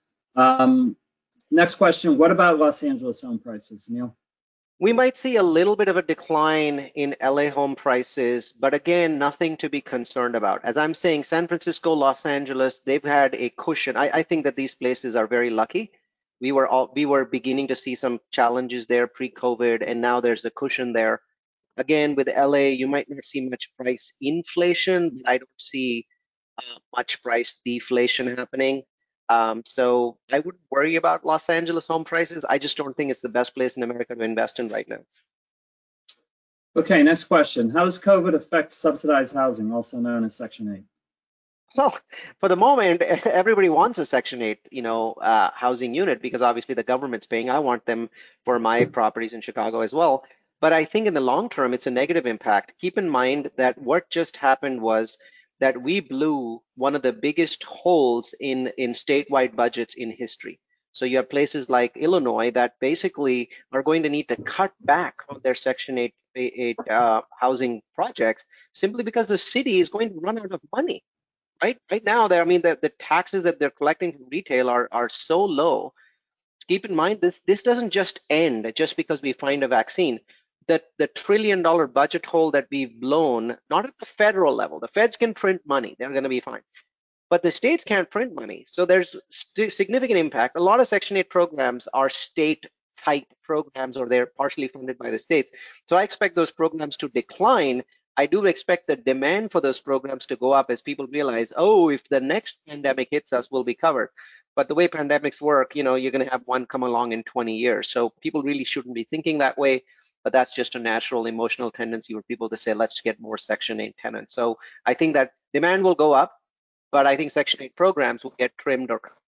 S1: Next question. What about Los Angeles home prices, Neil?
S2: We might see a little bit of a decline in LA home prices, but again, nothing to be concerned about. As I'm saying, San Francisco, Los Angeles, they've had a cushion. I think that these places are very lucky. We were beginning to see some challenges there pre-COVID, and now there's a cushion there. Again, with LA, you might not see much price inflation, but I don't see much price deflation happening. So I wouldn't worry about Los Angeles home prices. I just don't think it's the best place in America to invest in right now.
S1: Okay, next question. How does COVID affect subsidized housing, also known as Section 8?
S2: Well, for the moment, everybody wants a Section 8, housing unit because obviously the government's paying. I want them for my properties in Chicago as well. But I think in the long term, it's a negative impact. Keep in mind that what just happened was that we blew one of the biggest holes in statewide budgets in history. So you have places like Illinois that basically are going to need to cut back on their Section 8 housing projects simply because the city is going to run out of money. Right now, the taxes that they're collecting from retail are so low. Keep in mind, this doesn't just end just because we find a vaccine. The $1 trillion budget hole that we've blown, not at the federal level. The feds can print money; they're going to be fine. But the states can't print money, so there's significant impact. A lot of Section 8 programs are state-type programs, or they're partially funded by the states. So I expect those programs to decline. I do expect the demand for those programs to go up as people realize, oh, if the next pandemic hits us, we'll be covered. But the way pandemics work, you're going to have one come along in 20 years. So people really shouldn't be thinking that way. But that's just a natural emotional tendency for people to say, let's get more Section 8 tenants. So I think that demand will go up, but I think Section 8 programs will get trimmed or cut.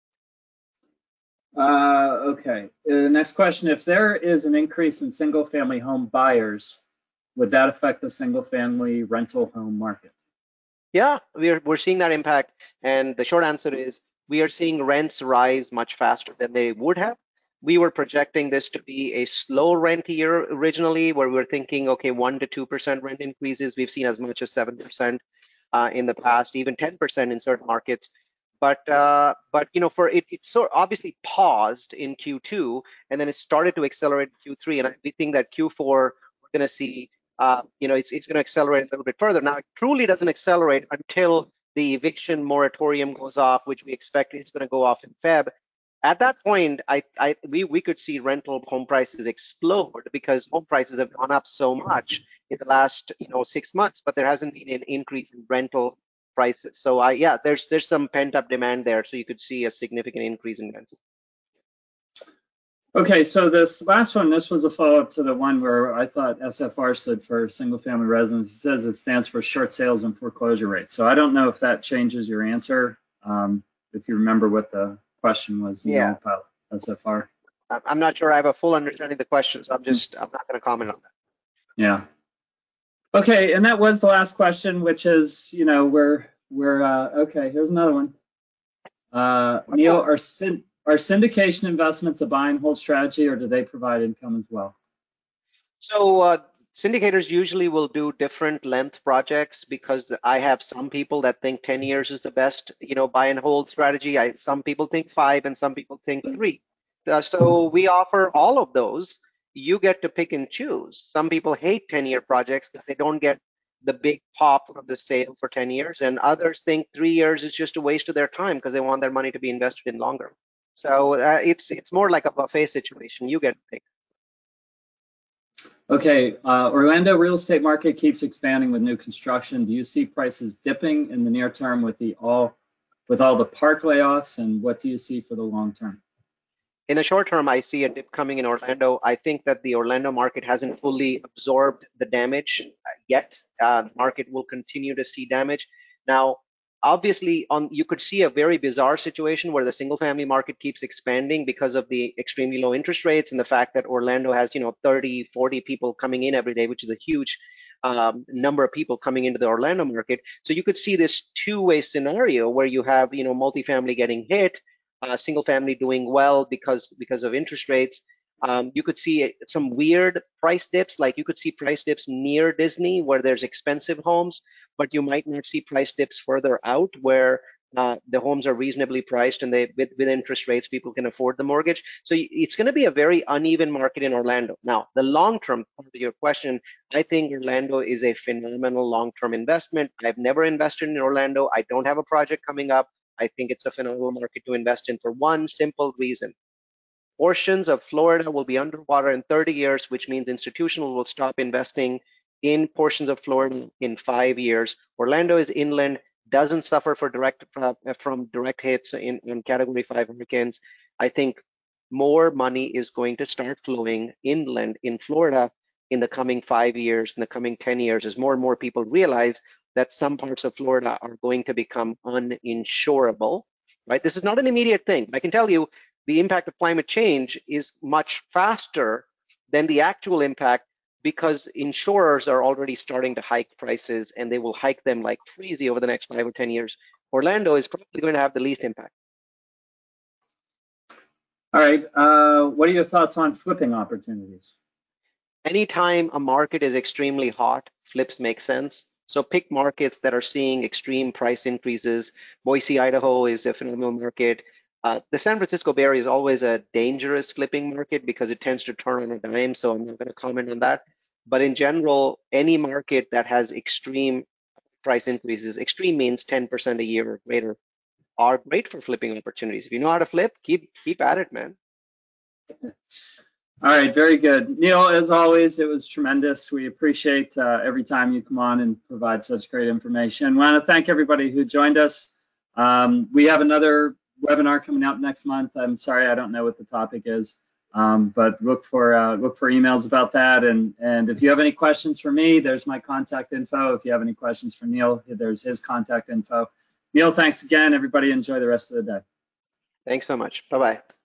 S1: Okay. Next question. If there is an increase in single-family home buyers, would that affect the single-family rental home market?
S2: Yeah, we're seeing that impact. And the short answer is we are seeing rents rise much faster than they would have. We were projecting this to be a slow rent year originally, where we were thinking, okay, 1 to 2% rent increases. We've seen as much as 7% in the past, even 10% in certain markets. But for it sort obviously paused in Q2, and then it started to accelerate in Q3. And we think that Q4 we're going to see, it's going to accelerate a little bit further. Now, it truly doesn't accelerate until the eviction moratorium goes off, which we expect is going to go off in Feb. At that point, we could see rental home prices explode because home prices have gone up so much in the last 6 months, but there hasn't been an increase in rental prices. So there's some pent up demand there, so you could see a significant increase in rents.
S1: Okay, so this last one, this was a follow-up to the one where I thought SFR stood for single family residence. It says it stands for short sales and foreclosure rates. So I don't know if that changes your answer. If you remember what the question was about SFR.
S2: I'm not sure I have a full understanding of the question, so I'm not going to comment on that.
S1: Yeah. Okay, and that was the last question, which is, we're okay. Here's another one. Neil, are syndication investments a buy and hold strategy, or do they provide income as well?
S2: So syndicators usually will do different length projects because I have some people that think 10 years is the best, buy and hold strategy. Some people think 5 and some people think 3. So we offer all of those. You get to pick and choose. Some people hate 10-year projects because they don't get the big pop from the sale for 10 years, and others think 3 years is just a waste of their time because they want their money to be invested in longer. So it's more like a buffet situation. You get to pick.
S1: Okay, Orlando real estate market keeps expanding with new construction. Do you see prices dipping in the near term with all the park layoffs, and what do you see for the long term?
S2: In the short term, I see a dip coming in Orlando. I think that the Orlando market hasn't fully absorbed the damage yet. The market will continue to see damage. Now, obviously, you could see a very bizarre situation where the single family market keeps expanding because of the extremely low interest rates and the fact that Orlando has, 30, 40 people coming in every day, which is a huge number of people coming into the Orlando market. So you could see this two-way scenario where you have, multifamily getting hit, single family doing well because of interest rates. You could see some weird price dips, like you could see price dips near Disney where there's expensive homes, but you might not see price dips further out where the homes are reasonably priced and with interest rates, people can afford the mortgage. So it's going to be a very uneven market in Orlando. Now, the long-term part of your question, I think Orlando is a phenomenal long-term investment. I've never invested in Orlando. I don't have a project coming up. I think it's a phenomenal market to invest in for one simple reason. Portions of Florida will be underwater in 30 years, which means institutional will stop investing in portions of Florida in 5 years. Orlando is inland, doesn't suffer from direct hits in Category 5 hurricanes. I think more money is going to start flowing inland in Florida in the coming 5 years, in the coming 10 years, as more and more people realize that some parts of Florida are going to become uninsurable, right? This is not an immediate thing. I can tell you the impact of climate change is much faster than the actual impact because insurers are already starting to hike prices and they will hike them like crazy over the next 5 or 10 years. Orlando is probably going to have the least impact.
S1: All right. What are your thoughts on flipping opportunities?
S2: Anytime a market is extremely hot, flips make sense. So pick markets that are seeing extreme price increases. Boise, Idaho is a phenomenal market. The San Francisco Bay Area is always a dangerous flipping market because it tends to turn on a dime, so I'm not going to comment on that. But in general, any market that has extreme price increases, extreme means 10% a year or greater, are great for flipping opportunities. If you know how to flip, keep at it, man.
S1: All right, very good. Neil, as always, it was tremendous. We appreciate every time you come on and provide such great information. We want to thank everybody who joined us. We have another webinar coming out next month. I'm sorry, I don't know what the topic is, but look for emails about that. And if you have any questions for me, there's my contact info. If you have any questions for Neil, there's his contact info. Neil, thanks again. Everybody enjoy the rest of the day.
S2: Thanks so much. Bye-bye.